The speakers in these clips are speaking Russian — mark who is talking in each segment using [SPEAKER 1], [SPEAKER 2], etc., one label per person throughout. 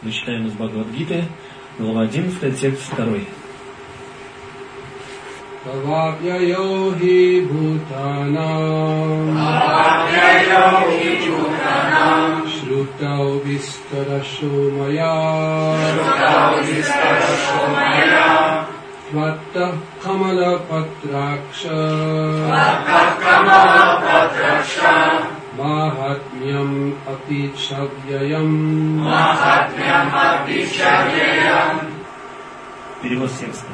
[SPEAKER 1] Мы читаем из Бхагавад-гиты, глава 11, текст 2.
[SPEAKER 2] Bhavapyayohi bhutanam Shrutau vistarasho maya Vattah kamala patraksha Mahatmyam apichavyayam.
[SPEAKER 1] Перевод текста.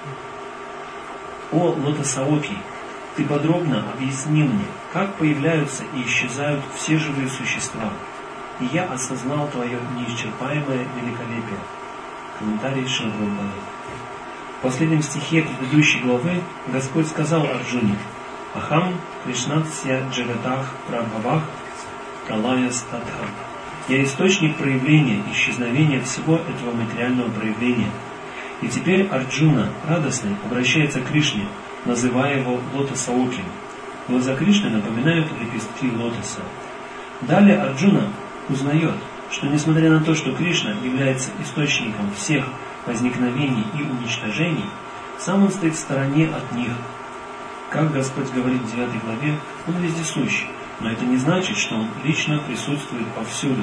[SPEAKER 1] О Лотосаоки, ты подробно объяснил мне, как появляются и исчезают все живые существа, и я осознал твое неисчерпаемое великолепие. Комментарий Шрила Прабхупады. В последнем стихе предыдущей главы Господь сказал Арджуне: Ахам Кришнатсья Джагатах Прабхавах Пралаяс Адхам. Я источник проявления, исчезновения всего этого материального проявления. И теперь Арджуна, радостный, обращается к Кришне, называя его Лотосаоким. Глаза Кришны напоминают лепестки лотоса. Далее Арджуна узнает, что несмотря на то, что Кришна является источником всех возникновений и уничтожений, сам он стоит в стороне от них. Как Господь говорит в 9 главе, он вездесущ, но это не значит, что он лично присутствует повсюду.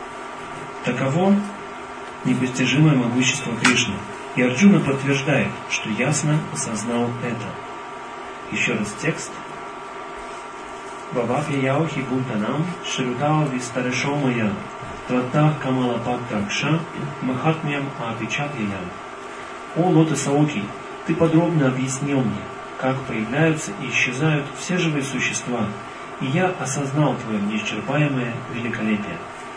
[SPEAKER 1] Таково непостижимое могущество Кришны. И Арджуна подтверждает, что ясно осознал это. Еще раз текст. Бхавапьяяохи бхутанам шрутао вистарешомая тваттах камалапаттакша махатмьям апичатьям. О Лотосаоки, ты подробно объяснил мне, как появляются и исчезают все живые существа, и я осознал твое неисчерпаемое великолепие.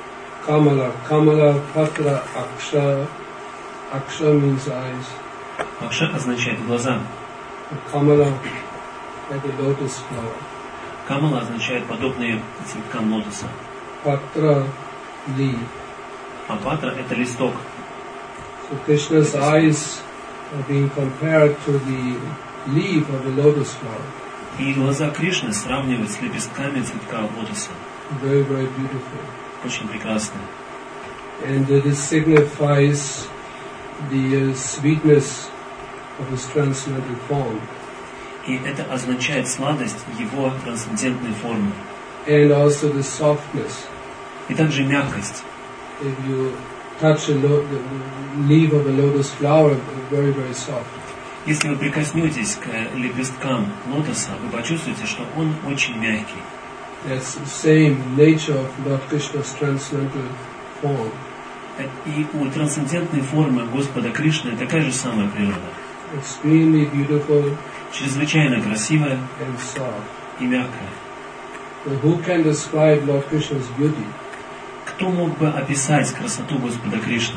[SPEAKER 2] Камала патра акша. Aksha means eyes.
[SPEAKER 1] Акша означает глаза.
[SPEAKER 2] Kamala, like a lotus flower.
[SPEAKER 1] Камала означает подобные цветкам лотоса.
[SPEAKER 2] Patra, leaf.
[SPEAKER 1] А патра это листок.
[SPEAKER 2] So Krishna's eyes are being compared to the leaf of the lotus flower.
[SPEAKER 1] И глаза Кришны сравнивают с лепестками цветка лотоса.
[SPEAKER 2] Very, very beautiful.
[SPEAKER 1] Очень прекрасно.
[SPEAKER 2] And this signifies the sweetness of his transcendental form.
[SPEAKER 1] И это означает сладость его трансцендентной формы.
[SPEAKER 2] And also the softness.
[SPEAKER 1] И также мягкость.
[SPEAKER 2] If you touch the leaf of a lotus flower, it's very, very soft.
[SPEAKER 1] Если вы прикоснетесь к лепесткам лотоса, вы почувствуете, что он очень мягкий.
[SPEAKER 2] That's the same nature of Lord Krishna's transcendental form.
[SPEAKER 1] И у трансцендентной формы Господа Кришны такая же самая природа.
[SPEAKER 2] Extremely beautiful,
[SPEAKER 1] чрезвычайно красивая
[SPEAKER 2] and soft.
[SPEAKER 1] И мягкая.
[SPEAKER 2] But who can describe Lord Krishna's beauty?
[SPEAKER 1] Кто мог бы описать красоту Господа Кришны?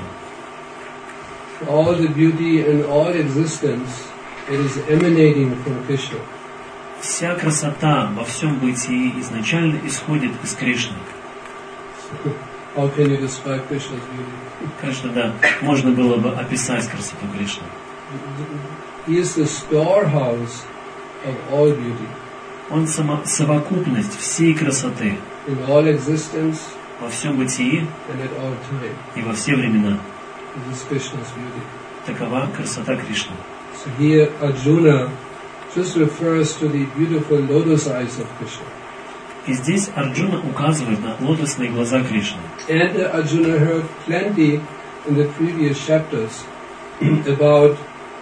[SPEAKER 2] All the beauty and all existence, it is emanating from Krishna.
[SPEAKER 1] Вся красота во всем бытии изначально исходит из Кришны.
[SPEAKER 2] How can you describe Krishna's beauty?
[SPEAKER 1] Конечно, да. Можно было бы описать красоту Кришны.
[SPEAKER 2] He is the storehouse of all beauty.
[SPEAKER 1] Он совокупность всей красоты.
[SPEAKER 2] In all existence,
[SPEAKER 1] во всем бытии
[SPEAKER 2] and at all time.
[SPEAKER 1] И во все времена.
[SPEAKER 2] This is Krishna's beauty.
[SPEAKER 1] Такова красота Кришны.
[SPEAKER 2] So here Arjuna just refers to the beautiful lotus eyes of Krishna.
[SPEAKER 1] И здесь Арджуна указывает на лотосные глаза Кришны.
[SPEAKER 2] And Arjuna heard plenty in the previous chapters about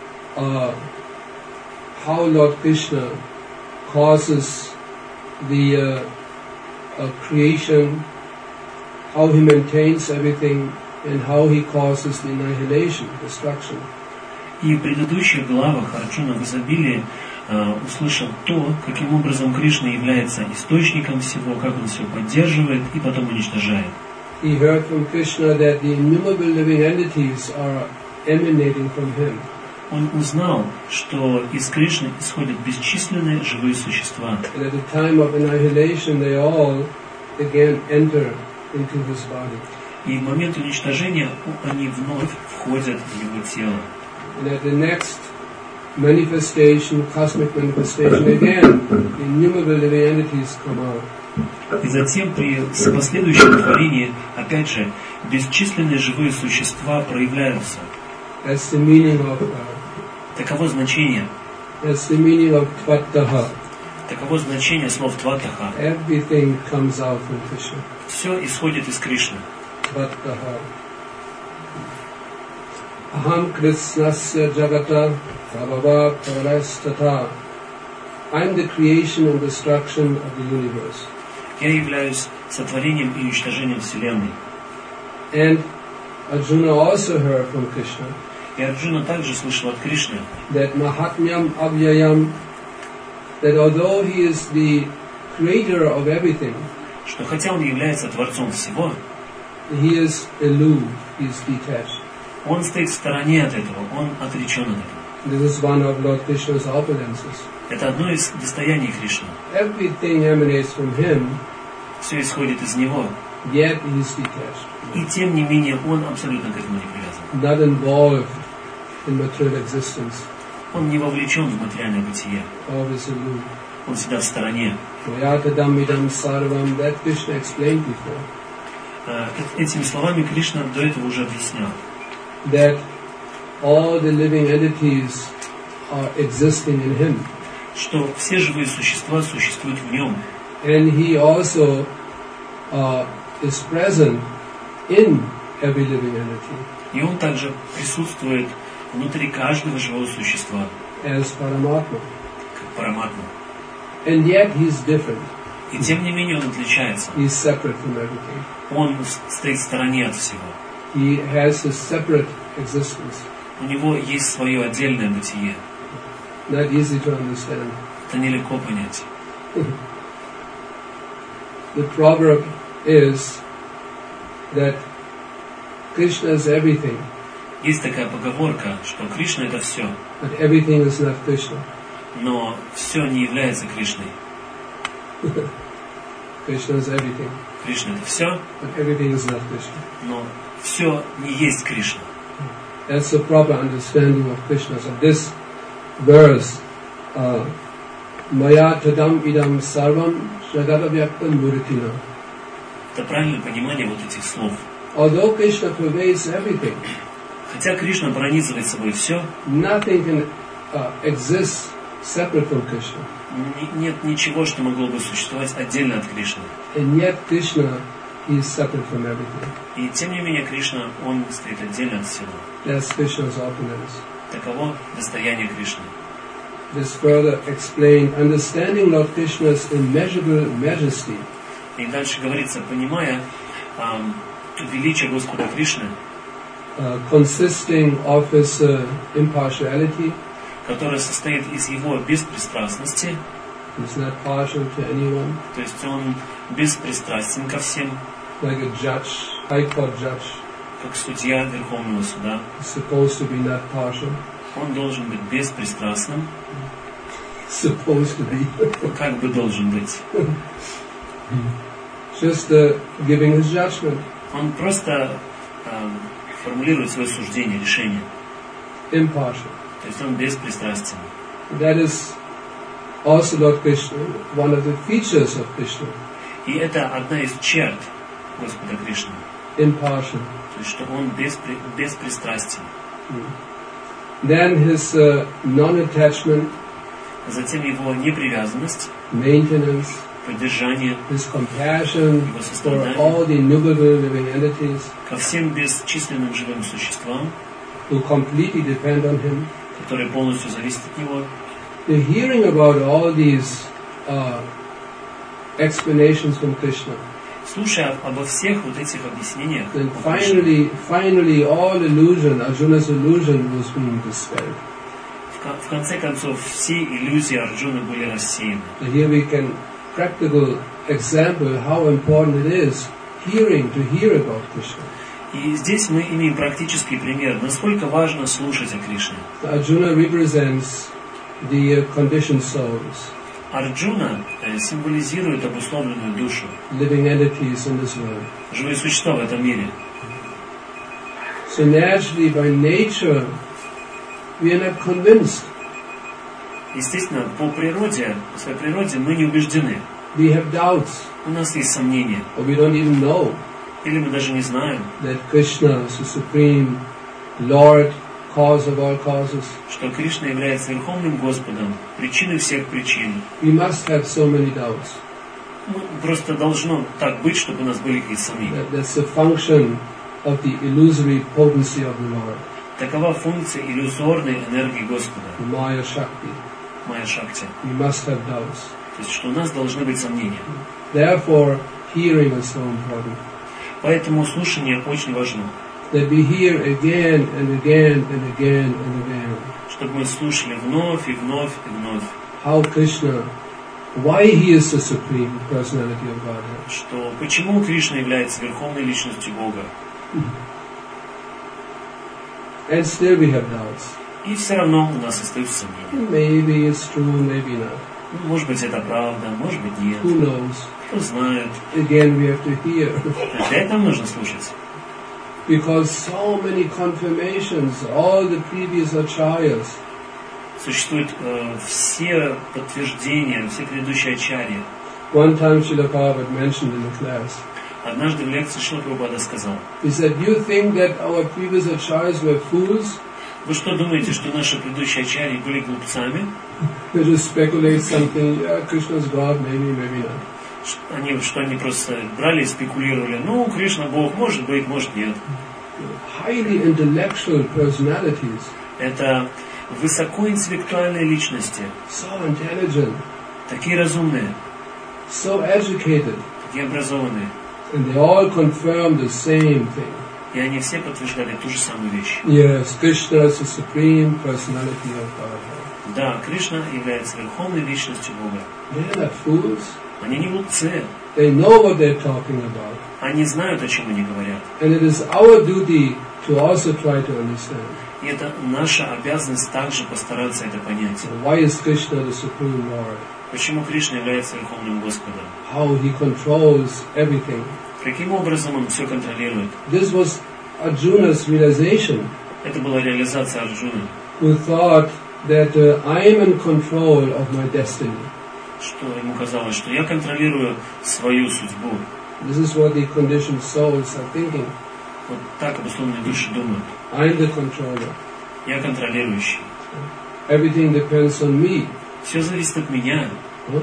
[SPEAKER 2] how Lord Krishna causes the creation, how he maintains everything, and how he causes the annihilation, destruction.
[SPEAKER 1] И в предыдущих главах Арджуна в изобилии услышал то, каким образом Кришна является источником всего, как он все поддерживает и потом уничтожает.
[SPEAKER 2] He heard from Krishna that the innumerable living entities are emanating from him.
[SPEAKER 1] Он узнал, что из Кришны исходят бесчисленные живые существа.
[SPEAKER 2] And at the time of annihilation, they all again enter into his body.
[SPEAKER 1] И в момент уничтожения они вновь входят в его тело.
[SPEAKER 2] And at the next manifestation, cosmic manifestation, again, innumerable living entities come out.
[SPEAKER 1] И затем при последующем творении, опять же, Бесчисленные живые существа проявляются.
[SPEAKER 2] That's the meaning of
[SPEAKER 1] Таково значение.
[SPEAKER 2] that's the meaning of Tvataha.
[SPEAKER 1] Таково значение слов Тватаха.
[SPEAKER 2] Everything comes out from Krishna.
[SPEAKER 1] Все исходит из Кришны.
[SPEAKER 2] Tvataha. Aham Krishnasya Jagata Prabhava Pralastata. I'm the creation and destruction of the universe.
[SPEAKER 1] Я являюсь сотворением и уничтожением Вселенной.
[SPEAKER 2] And Arjuna also heard from Krishna
[SPEAKER 1] И Арджуна также слышал от Кришны,
[SPEAKER 2] that Mahatmyam Avyayam, that although he is the creator of everything,
[SPEAKER 1] что хотя он является Творцом всего,
[SPEAKER 2] he is aloof, he is detached.
[SPEAKER 1] он стоит в стороне от этого, он отречен от этого.
[SPEAKER 2] This is one of Lord Krishna's opulences.
[SPEAKER 1] Это одно из достояний Кришны.
[SPEAKER 2] Everything emanates from him,
[SPEAKER 1] Все исходит из него.
[SPEAKER 2] yet he is detached,
[SPEAKER 1] И тем не менее он абсолютно к этому не привязан.
[SPEAKER 2] not involved in material existence,
[SPEAKER 1] Он не вовлечен в материальное бытие.
[SPEAKER 2] always aloof.
[SPEAKER 1] Он всегда в стороне.
[SPEAKER 2] Mayatadam idam sarvam, that Krishna explained before.
[SPEAKER 1] Этими словами Кришна до этого уже объяснял,
[SPEAKER 2] That all the living entities are existing in him.
[SPEAKER 1] что все живые существа существуют в нем.
[SPEAKER 2] And he also is present in every living entity
[SPEAKER 1] И он также присутствует внутри каждого живого существа,
[SPEAKER 2] as Paramatma.
[SPEAKER 1] как Параматма.
[SPEAKER 2] And yet he's different.
[SPEAKER 1] И тем не менее он отличается.
[SPEAKER 2] He's separate from everything.
[SPEAKER 1] Он стоит в стороне от всего.
[SPEAKER 2] He has a separate existence.
[SPEAKER 1] У него есть свое отдельное бытие.
[SPEAKER 2] Not easy to understand.
[SPEAKER 1] Это нелегко понять.
[SPEAKER 2] The proverb is that Krishna is everything,
[SPEAKER 1] Есть такая поговорка, что Кришна — это все,
[SPEAKER 2] but everything is not Krishna.
[SPEAKER 1] но все не является Кришной.
[SPEAKER 2] Krishna is everything,
[SPEAKER 1] Кришна — это все,
[SPEAKER 2] but everything is not Krishna.
[SPEAKER 1] но все не есть Кришна.
[SPEAKER 2] That's the proper understanding of Krishna. So this verse, Maya tadam idam sarvam jagadavyaktam muritina.
[SPEAKER 1] Это правильное понимание вот этих слов.
[SPEAKER 2] Although Krishna pervades everything,
[SPEAKER 1] Хотя Кришна пронизывает собой все,
[SPEAKER 2] nothing can exist separate from Krishna.
[SPEAKER 1] нет ничего, что могло бы существовать отдельно от Кришны.
[SPEAKER 2] And yet Krishna is separate from everything.
[SPEAKER 1] И тем не менее Кришна, он стоит отдельно от всего.
[SPEAKER 2] That's Krishna's opulence.
[SPEAKER 1] Таково достояние Кришны.
[SPEAKER 2] This further explained, understanding Lord Krishna's immeasurable majesty
[SPEAKER 1] И дальше говорится, понимая величие Господа Кришны,
[SPEAKER 2] consisting of his impartiality,
[SPEAKER 1] которое состоит из его беспристрастности,
[SPEAKER 2] he's not partial to anyone,
[SPEAKER 1] то есть он беспристрастен ко всем,
[SPEAKER 2] like a judge, high court judge,
[SPEAKER 1] как судья Верховного Суда.
[SPEAKER 2] is supposed to be not partial,
[SPEAKER 1] Он должен быть беспристрастным,
[SPEAKER 2] supposed to be,
[SPEAKER 1] как бы должен быть.
[SPEAKER 2] just giving his judgment,
[SPEAKER 1] Он просто формулирует свое суждение, решение.
[SPEAKER 2] impartial.
[SPEAKER 1] То есть он беспристрастен.
[SPEAKER 2] That is also Lord Krishna, one of the features of Krishna,
[SPEAKER 1] И это одна из черт Господа Кришны.
[SPEAKER 2] impartial.
[SPEAKER 1] То есть, что он беспристрастен.
[SPEAKER 2] Then his non-attachment,
[SPEAKER 1] Затем его непривязанность,
[SPEAKER 2] maintenance,
[SPEAKER 1] поддержание
[SPEAKER 2] his compassion for all the innumerable living entities
[SPEAKER 1] ко всем бесчисленным живым существам,
[SPEAKER 2] who completely depend on him.
[SPEAKER 1] которые полностью зависят от него.
[SPEAKER 2] The hearing about all these explanations from Krishna,
[SPEAKER 1] Слушая обо всех вот этих объяснениях,
[SPEAKER 2] then finally all illusion, Arjuna's illusion was being dispelled.
[SPEAKER 1] в конце концов все иллюзии Арджуны были рассеяны.
[SPEAKER 2] So here we can practical example how important it is to hear about Krishna.
[SPEAKER 1] И здесь мы имеем практический пример, насколько важно слушать о Кришне.
[SPEAKER 2] Arjuna represents the conditioned souls,
[SPEAKER 1] Арджуна символизирует обусловленную душу,
[SPEAKER 2] living entities in this world.
[SPEAKER 1] живые существа в этом мире.
[SPEAKER 2] So naturally, by nature, we are not convinced.
[SPEAKER 1] Естественно, по своей природе мы не убеждены.
[SPEAKER 2] We have doubts,
[SPEAKER 1] У нас есть сомнения,
[SPEAKER 2] or we don't even know.
[SPEAKER 1] Или мы даже не знаем,
[SPEAKER 2] that Krishna is the supreme Lord, cause of all causes.
[SPEAKER 1] что Кришна является Верховным Господом, причиной всех причин.
[SPEAKER 2] We must have so many doubts.
[SPEAKER 1] Просто должно так быть, чтобы у нас были какие-то сомнения.
[SPEAKER 2] That's the function of the illusory potency of the Lord.
[SPEAKER 1] Такова функция иллюзорной энергии Господа,
[SPEAKER 2] Maya Shakti.
[SPEAKER 1] Майя Шакти.
[SPEAKER 2] We must have doubts.
[SPEAKER 1] То есть, что у нас должны быть сомнения.
[SPEAKER 2] Therefore, hearing is so important.
[SPEAKER 1] Поэтому слушание очень важно.
[SPEAKER 2] That we hear again and again and again and again.
[SPEAKER 1] Чтобы мы слушали вновь и вновь и вновь.
[SPEAKER 2] How Krishna, why he is the supreme personality of Godhead.
[SPEAKER 1] Что почему Кришна является Верховной Личностью Бога.
[SPEAKER 2] And still we have doubts.
[SPEAKER 1] И все равно у нас остаются сомнения.
[SPEAKER 2] Maybe it's true, maybe not.
[SPEAKER 1] Может быть, это правда, может быть, нет.
[SPEAKER 2] Who knows?
[SPEAKER 1] Кто знает.
[SPEAKER 2] Again, we have to hear.
[SPEAKER 1] Для этого нужно слушать.
[SPEAKER 2] Because so many confirmations, all the previous acharyas,
[SPEAKER 1] Существуют все подтверждения, все предыдущие ачарьи.
[SPEAKER 2] one time Srila Prabhupada mentioned in the class,
[SPEAKER 1] Однажды в лекции Шрила Прабхупада сказал:
[SPEAKER 2] he said, you think that our previous acharyas were fools?
[SPEAKER 1] вы что думаете, что наши предыдущие ачарьи были глупцами?
[SPEAKER 2] They just speculate something, yeah, Krishna's God, maybe, maybe not.
[SPEAKER 1] Они просто брали и спекулировали. Ну, Кришна Бог, может быть, может нет.
[SPEAKER 2] Highly intellectual personalities,
[SPEAKER 1] Это высокоинтеллектуальные личности,
[SPEAKER 2] so intelligent,
[SPEAKER 1] такие разумные,
[SPEAKER 2] so educated,
[SPEAKER 1] такие образованные.
[SPEAKER 2] and they all confirm the same thing.
[SPEAKER 1] И они все подтверждали ту же самую вещь.
[SPEAKER 2] Yes, Krishna is the supreme personality of Godhead.
[SPEAKER 1] Да, Кришна является Верховной Личностью Бога.
[SPEAKER 2] They're not fools.
[SPEAKER 1] Они не глупцы.
[SPEAKER 2] They know what they're talking about.
[SPEAKER 1] Они знают, о чем они говорят.
[SPEAKER 2] And it is our duty to also try to understand.
[SPEAKER 1] И это наша обязанность также постараться это понять.
[SPEAKER 2] Why is Krishna the supreme Lord?
[SPEAKER 1] Почему Кришна является Верховным Господом?
[SPEAKER 2] How he controls everything.
[SPEAKER 1] Каким образом он все контролирует?
[SPEAKER 2] This was Arjuna's realization,
[SPEAKER 1] Это была реализация Арджуны,
[SPEAKER 2] who thought that I am in control of my destiny.
[SPEAKER 1] что ему казалось, что я контролирую свою судьбу.
[SPEAKER 2] This is what the conditioned souls are thinking.
[SPEAKER 1] Вот так обусловленные души думают.
[SPEAKER 2] I'm the controller.
[SPEAKER 1] Я контролирующий.
[SPEAKER 2] Everything depends on me.
[SPEAKER 1] Все зависит от меня.
[SPEAKER 2] Huh?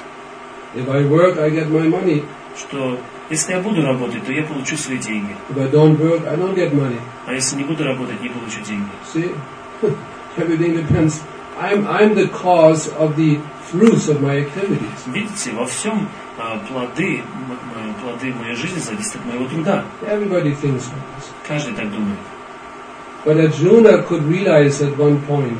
[SPEAKER 2] If I work, I get my money.
[SPEAKER 1] Что если я буду работать, то я получу свои деньги.
[SPEAKER 2] If I don't work, I don't get money.
[SPEAKER 1] А если не буду работать, не получу деньги.
[SPEAKER 2] See? Everything depends. I'm the cause of the fruits of my activities.
[SPEAKER 1] Видите, во всем плоды моей жизни зависят от моего труда.
[SPEAKER 2] Everybody thinks like this.
[SPEAKER 1] Каждый так думает.
[SPEAKER 2] But Arjuna could realize at one point,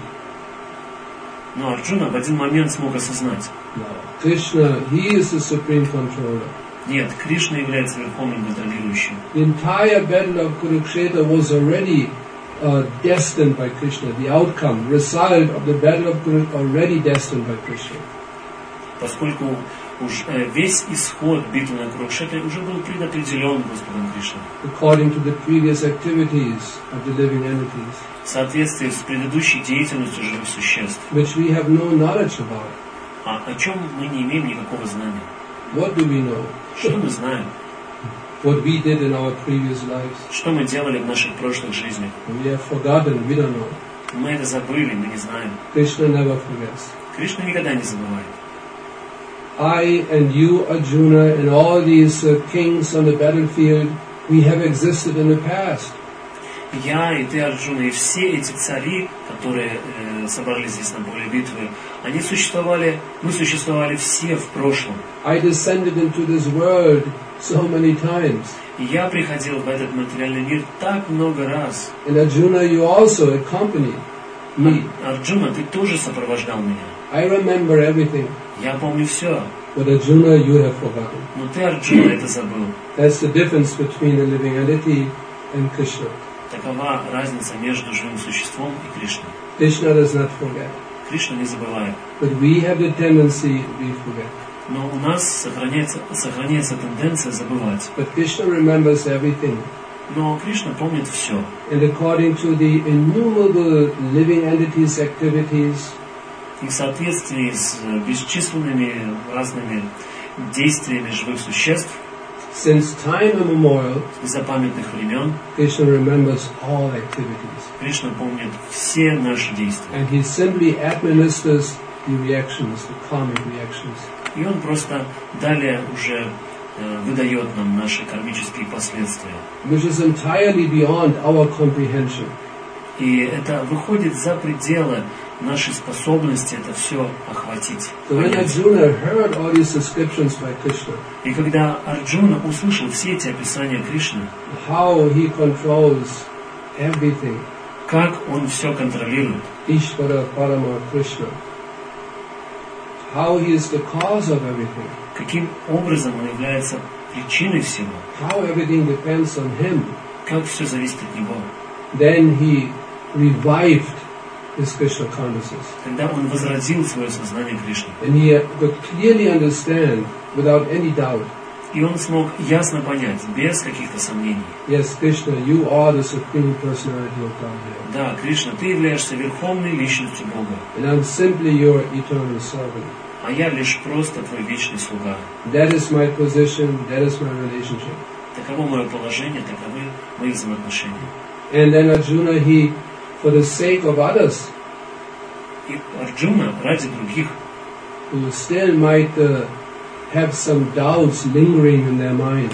[SPEAKER 1] Но Арджуна в один момент смог осознать:
[SPEAKER 2] no, Krishna, he is the supreme controller.
[SPEAKER 1] нет, Кришна является Верховным контролирующим.
[SPEAKER 2] The entire battle of Kurukshetra was already destined by Krishna. The outcome, result of the battle of Kurukshetra already destined by Krishna.
[SPEAKER 1] Поскольку уж весь исход битвы на Курукшетре уже был предопределен Господом Кришной.
[SPEAKER 2] According to the previous activities of the living entities,
[SPEAKER 1] В соответствии с предыдущей деятельностью живых существ,
[SPEAKER 2] which we have no knowledge about.
[SPEAKER 1] о чем мы не имеем никакого знания.
[SPEAKER 2] What do we know?
[SPEAKER 1] Что мы знаем?
[SPEAKER 2] What we did in our previous lives.
[SPEAKER 1] Что мы делали в наших прошлых жизнях?
[SPEAKER 2] We have forgotten, we don't know.
[SPEAKER 1] Мы это забыли, мы не знаем.
[SPEAKER 2] Krishna never forgets.
[SPEAKER 1] Кришна никогда не забывает.
[SPEAKER 2] I and you, Arjuna, and all these kings on the battlefield, we have existed in the past.
[SPEAKER 1] Я и ты, Арджуна, и все эти цари, которые собрались здесь на поле битвы, они существовали, мы существовали все в прошлом.
[SPEAKER 2] I descended into this world so many times.
[SPEAKER 1] И я приходил в этот материальный мир так много раз.
[SPEAKER 2] And Arjuna, you also accompanied me.
[SPEAKER 1] Арджуна, ты тоже сопровождал меня.
[SPEAKER 2] I remember everything.
[SPEAKER 1] Я помню все.
[SPEAKER 2] But Arjuna, you have forgotten.
[SPEAKER 1] Но ты, Арджуна, это забыл.
[SPEAKER 2] That's the difference between the living entity and Krishna.
[SPEAKER 1] Такова разница между живым существом и Кришной.
[SPEAKER 2] Krishna does not forget.
[SPEAKER 1] Кришна не забывает.
[SPEAKER 2] But we have the tendency to forget.
[SPEAKER 1] Но у нас сохраняется тенденция забывать.
[SPEAKER 2] But Krishna remembers everything.
[SPEAKER 1] Но Кришна помнит все.
[SPEAKER 2] And according to the innumerable living entities' activities,
[SPEAKER 1] И в соответствии с бесчисленными разными действиями живых существ,
[SPEAKER 2] Since time immemorial,
[SPEAKER 1] С запамятных времен
[SPEAKER 2] Krishna remembers all activities.
[SPEAKER 1] Кришна помнит все наши действия.
[SPEAKER 2] And he simply administers the reactions, the karmic reactions.
[SPEAKER 1] И он просто далее уже выдает нам наши кармические последствия.
[SPEAKER 2] Which is entirely beyond our comprehension.
[SPEAKER 1] И это выходит за пределы нашей способности это все охватить.
[SPEAKER 2] So when Arjuna heard all these descriptions by Krishna,
[SPEAKER 1] И когда Арджуна услышал все эти описания Кришны,
[SPEAKER 2] how he controls everything,
[SPEAKER 1] как он все контролирует,
[SPEAKER 2] Ishvara Parama Krishna, how he is the cause of everything,
[SPEAKER 1] каким образом он является причиной всего,
[SPEAKER 2] how everything depends on him,
[SPEAKER 1] как все зависит от него.
[SPEAKER 2] then he revived his Krishna consciousness.
[SPEAKER 1] Когда он возродил свое сознание Кришны,
[SPEAKER 2] And he could clearly understand, without any doubt,
[SPEAKER 1] и он смог ясно понять, без каких-то сомнений,
[SPEAKER 2] yes, Krishna, you are the Supreme Personality of Godhead.
[SPEAKER 1] да, Кришна, ты являешься верховной личностью Бога,
[SPEAKER 2] And I'm simply your eternal servant.
[SPEAKER 1] а я лишь просто твой вечный слуга.
[SPEAKER 2] That is my position, that is my relationship.
[SPEAKER 1] Таково мое положение, таковы мои взаимоотношения.
[SPEAKER 2] And then Arjuna, he, for the sake of others,
[SPEAKER 1] И Арджуна ради других,
[SPEAKER 2] who still might have some doubts lingering in their mind,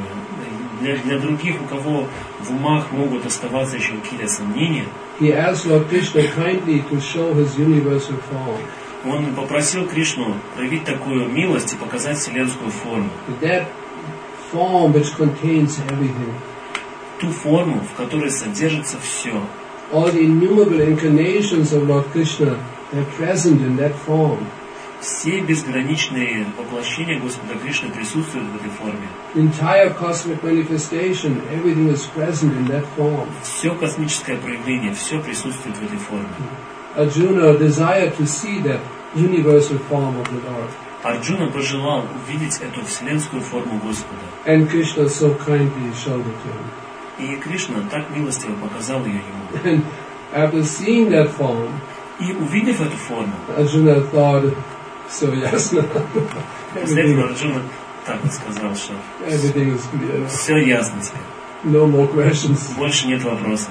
[SPEAKER 1] для других, у кого в умах могут оставаться еще какие-то сомнения,
[SPEAKER 2] he asked Lord Krishna kindly to show his universal form.
[SPEAKER 1] он попросил Кришну проявить такую милость и показать вселенскую форму.
[SPEAKER 2] That form which contains everything.
[SPEAKER 1] Ту форму, в которой содержится все.
[SPEAKER 2] All the innumerable incarnations of Lord Krishna are present in that form.
[SPEAKER 1] Все безграничные воплощения Господа Кришны присутствуют в этой форме.
[SPEAKER 2] The entire cosmic manifestation, everything is present in that form.
[SPEAKER 1] Все космическое проявление, все присутствует в этой форме.
[SPEAKER 2] Arjuna desired to see that universal form of the Lord.
[SPEAKER 1] Арджуна пожелал увидеть эту вселенскую форму Господа.
[SPEAKER 2] And Krishna so kindly showed it to him.
[SPEAKER 1] И Кришна так милостиво показал ее ему.
[SPEAKER 2] And after seeing that form,
[SPEAKER 1] И увидев эту форму,
[SPEAKER 2] Arjuna thought, so yes,
[SPEAKER 1] после этого Арджуна так вот сказал, что
[SPEAKER 2] everything is clear.
[SPEAKER 1] все ясно теперь.
[SPEAKER 2] No more questions.
[SPEAKER 1] Больше нет вопросов.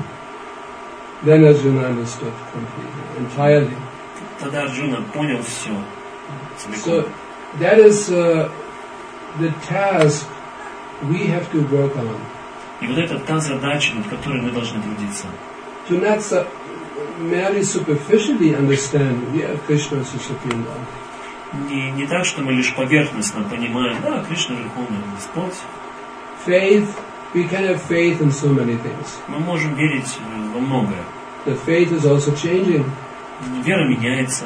[SPEAKER 2] Then Arjuna understood completely, entirely.
[SPEAKER 1] Тогда Арджуна понял все.
[SPEAKER 2] So that is the task we have to work on.
[SPEAKER 1] И вот это та задача, над которой мы должны трудиться.
[SPEAKER 2] To not merely superficially understand, yeah, Krishna is the Supreme Lord.
[SPEAKER 1] Не так, что мы лишь поверхностно понимаем, да, Кришна Верховный Господь.
[SPEAKER 2] Faith, we can have faith in so many things.
[SPEAKER 1] Мы можем верить во многое.
[SPEAKER 2] The faith is also changing.
[SPEAKER 1] Вера меняется.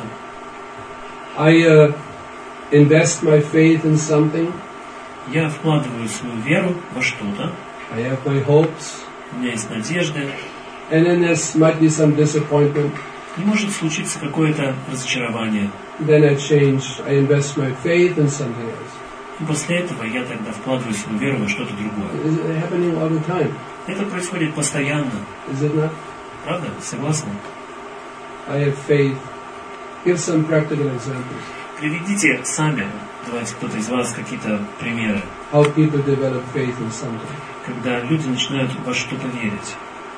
[SPEAKER 2] I invest my faith in something.
[SPEAKER 1] Я вкладываю свою веру во что-то.
[SPEAKER 2] I have my hopes.
[SPEAKER 1] У меня есть надежды.
[SPEAKER 2] And then there might be some disappointment.
[SPEAKER 1] И может случиться какое-то разочарование.
[SPEAKER 2] Then I change. I invest my faith in something else.
[SPEAKER 1] И после этого я тогда вкладываю свою веру во что-то другое.
[SPEAKER 2] Is it happening all the time?
[SPEAKER 1] Это происходит постоянно.
[SPEAKER 2] Is it not?
[SPEAKER 1] Правда? Согласны?
[SPEAKER 2] I have faith. Give some practical examples.
[SPEAKER 1] Приведите сами, давайте кто-то из вас, какие-то примеры,
[SPEAKER 2] How people develop faith in something.
[SPEAKER 1] когда люди начинают во что-то верить.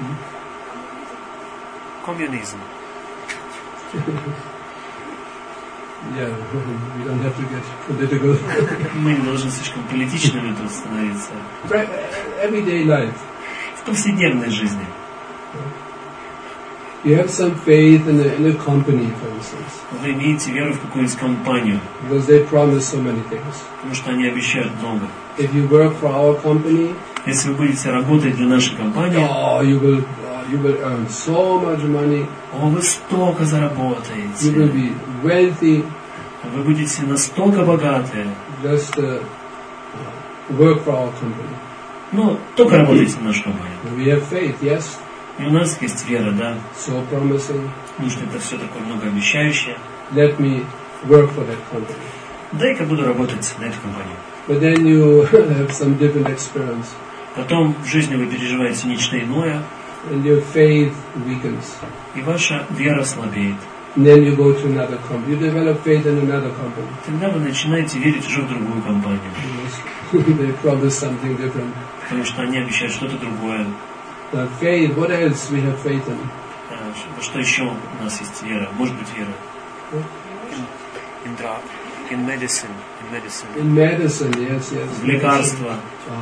[SPEAKER 1] Коммунизм.
[SPEAKER 2] Yeah, we don't have to get political.
[SPEAKER 1] Мы не должны слишком политичными тут становиться.
[SPEAKER 2] Everyday life.
[SPEAKER 1] В повседневной жизни.
[SPEAKER 2] You have some faith in a company, for instance,
[SPEAKER 1] Вы имеете веру в какую-нибудь компанию,
[SPEAKER 2] because they promise so many things.
[SPEAKER 1] потому что они обещают много.
[SPEAKER 2] If you work for our company,
[SPEAKER 1] Если вы будете работать для нашей компании,
[SPEAKER 2] you will earn so much money.
[SPEAKER 1] о, вы столько
[SPEAKER 2] You will
[SPEAKER 1] заработаете.
[SPEAKER 2] be wealthy.
[SPEAKER 1] Вы будете настолько богаты.
[SPEAKER 2] Just work for our company.
[SPEAKER 1] Но только работайте в нашей компании.
[SPEAKER 2] We have faith, yes,
[SPEAKER 1] И у нас есть вера, да,
[SPEAKER 2] so promising.
[SPEAKER 1] потому что это все такое многообещающее.
[SPEAKER 2] Let me work for that company.
[SPEAKER 1] Дай-ка буду работать на эту компанию.
[SPEAKER 2] But then you have some different experience,
[SPEAKER 1] Потом в жизни вы переживаете нечто иное,
[SPEAKER 2] and your faith weakens.
[SPEAKER 1] и ваша вера слабеет.
[SPEAKER 2] And then you go to another company. You develop faith in another company.
[SPEAKER 1] Тогда вы начинаете верить уже в другую компанию.
[SPEAKER 2] They promise something different.
[SPEAKER 1] Потому что они обещают что-то другое.
[SPEAKER 2] But faith, what else we have faith in?
[SPEAKER 1] Что еще у нас есть вера? Может быть вера? In medicine.
[SPEAKER 2] In medicine, yes.
[SPEAKER 1] В лекарства.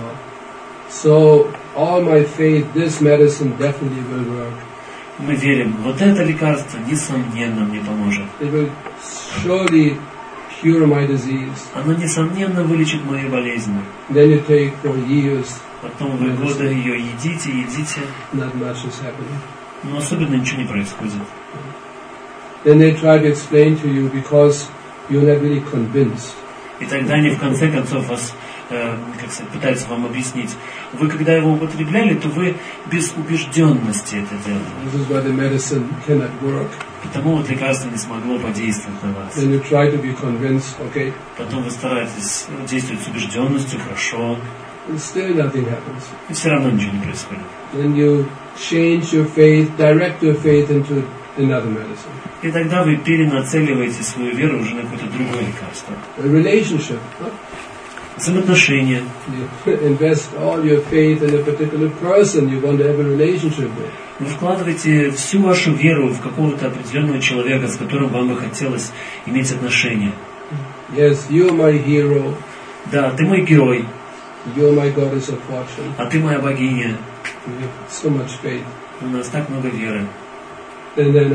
[SPEAKER 2] So, all my faith, this medicine definitely will work.
[SPEAKER 1] Мы верим, вот это лекарство, несомненно, мне поможет.
[SPEAKER 2] It will surely cure my disease.
[SPEAKER 1] Оно, несомненно, вылечит мои болезни.
[SPEAKER 2] Then you take for years.
[SPEAKER 1] Потом вы годы ее едите.
[SPEAKER 2] Not much is happening.
[SPEAKER 1] Но особенно ничего не происходит.
[SPEAKER 2] Then they try to explain to you because you're not really convinced.
[SPEAKER 1] И тогда они в конце концов вас, пытаются вам объяснить. Вы когда его употребляли, то вы без убежденности это делали.
[SPEAKER 2] This is why the medicine cannot work.
[SPEAKER 1] Потому вот лекарство не смогло подействовать на вас.
[SPEAKER 2] Then you try to be convinced, okay.
[SPEAKER 1] Потом вы стараетесь действовать с убежденностью, хорошо.
[SPEAKER 2] And still nothing happens.
[SPEAKER 1] И все равно ничего не происходит.
[SPEAKER 2] Then you change your faith, direct your faith into another medicine.
[SPEAKER 1] И тогда вы перенацеливаете свою веру уже на какое-то другое лекарство.
[SPEAKER 2] A relationship.
[SPEAKER 1] Взаимоотношения.
[SPEAKER 2] You invest all your faith in a particular person you want to have a relationship with.
[SPEAKER 1] Вы вкладываете всю вашу веру в какого-то определенного человека, с которым вам бы хотелось иметь отношения.
[SPEAKER 2] Yes, you are my hero.
[SPEAKER 1] Да, ты мой герой.
[SPEAKER 2] You are my goddess of fortune.
[SPEAKER 1] А ты моя богиня.
[SPEAKER 2] You have so much faith.
[SPEAKER 1] У нас так много веры.
[SPEAKER 2] And then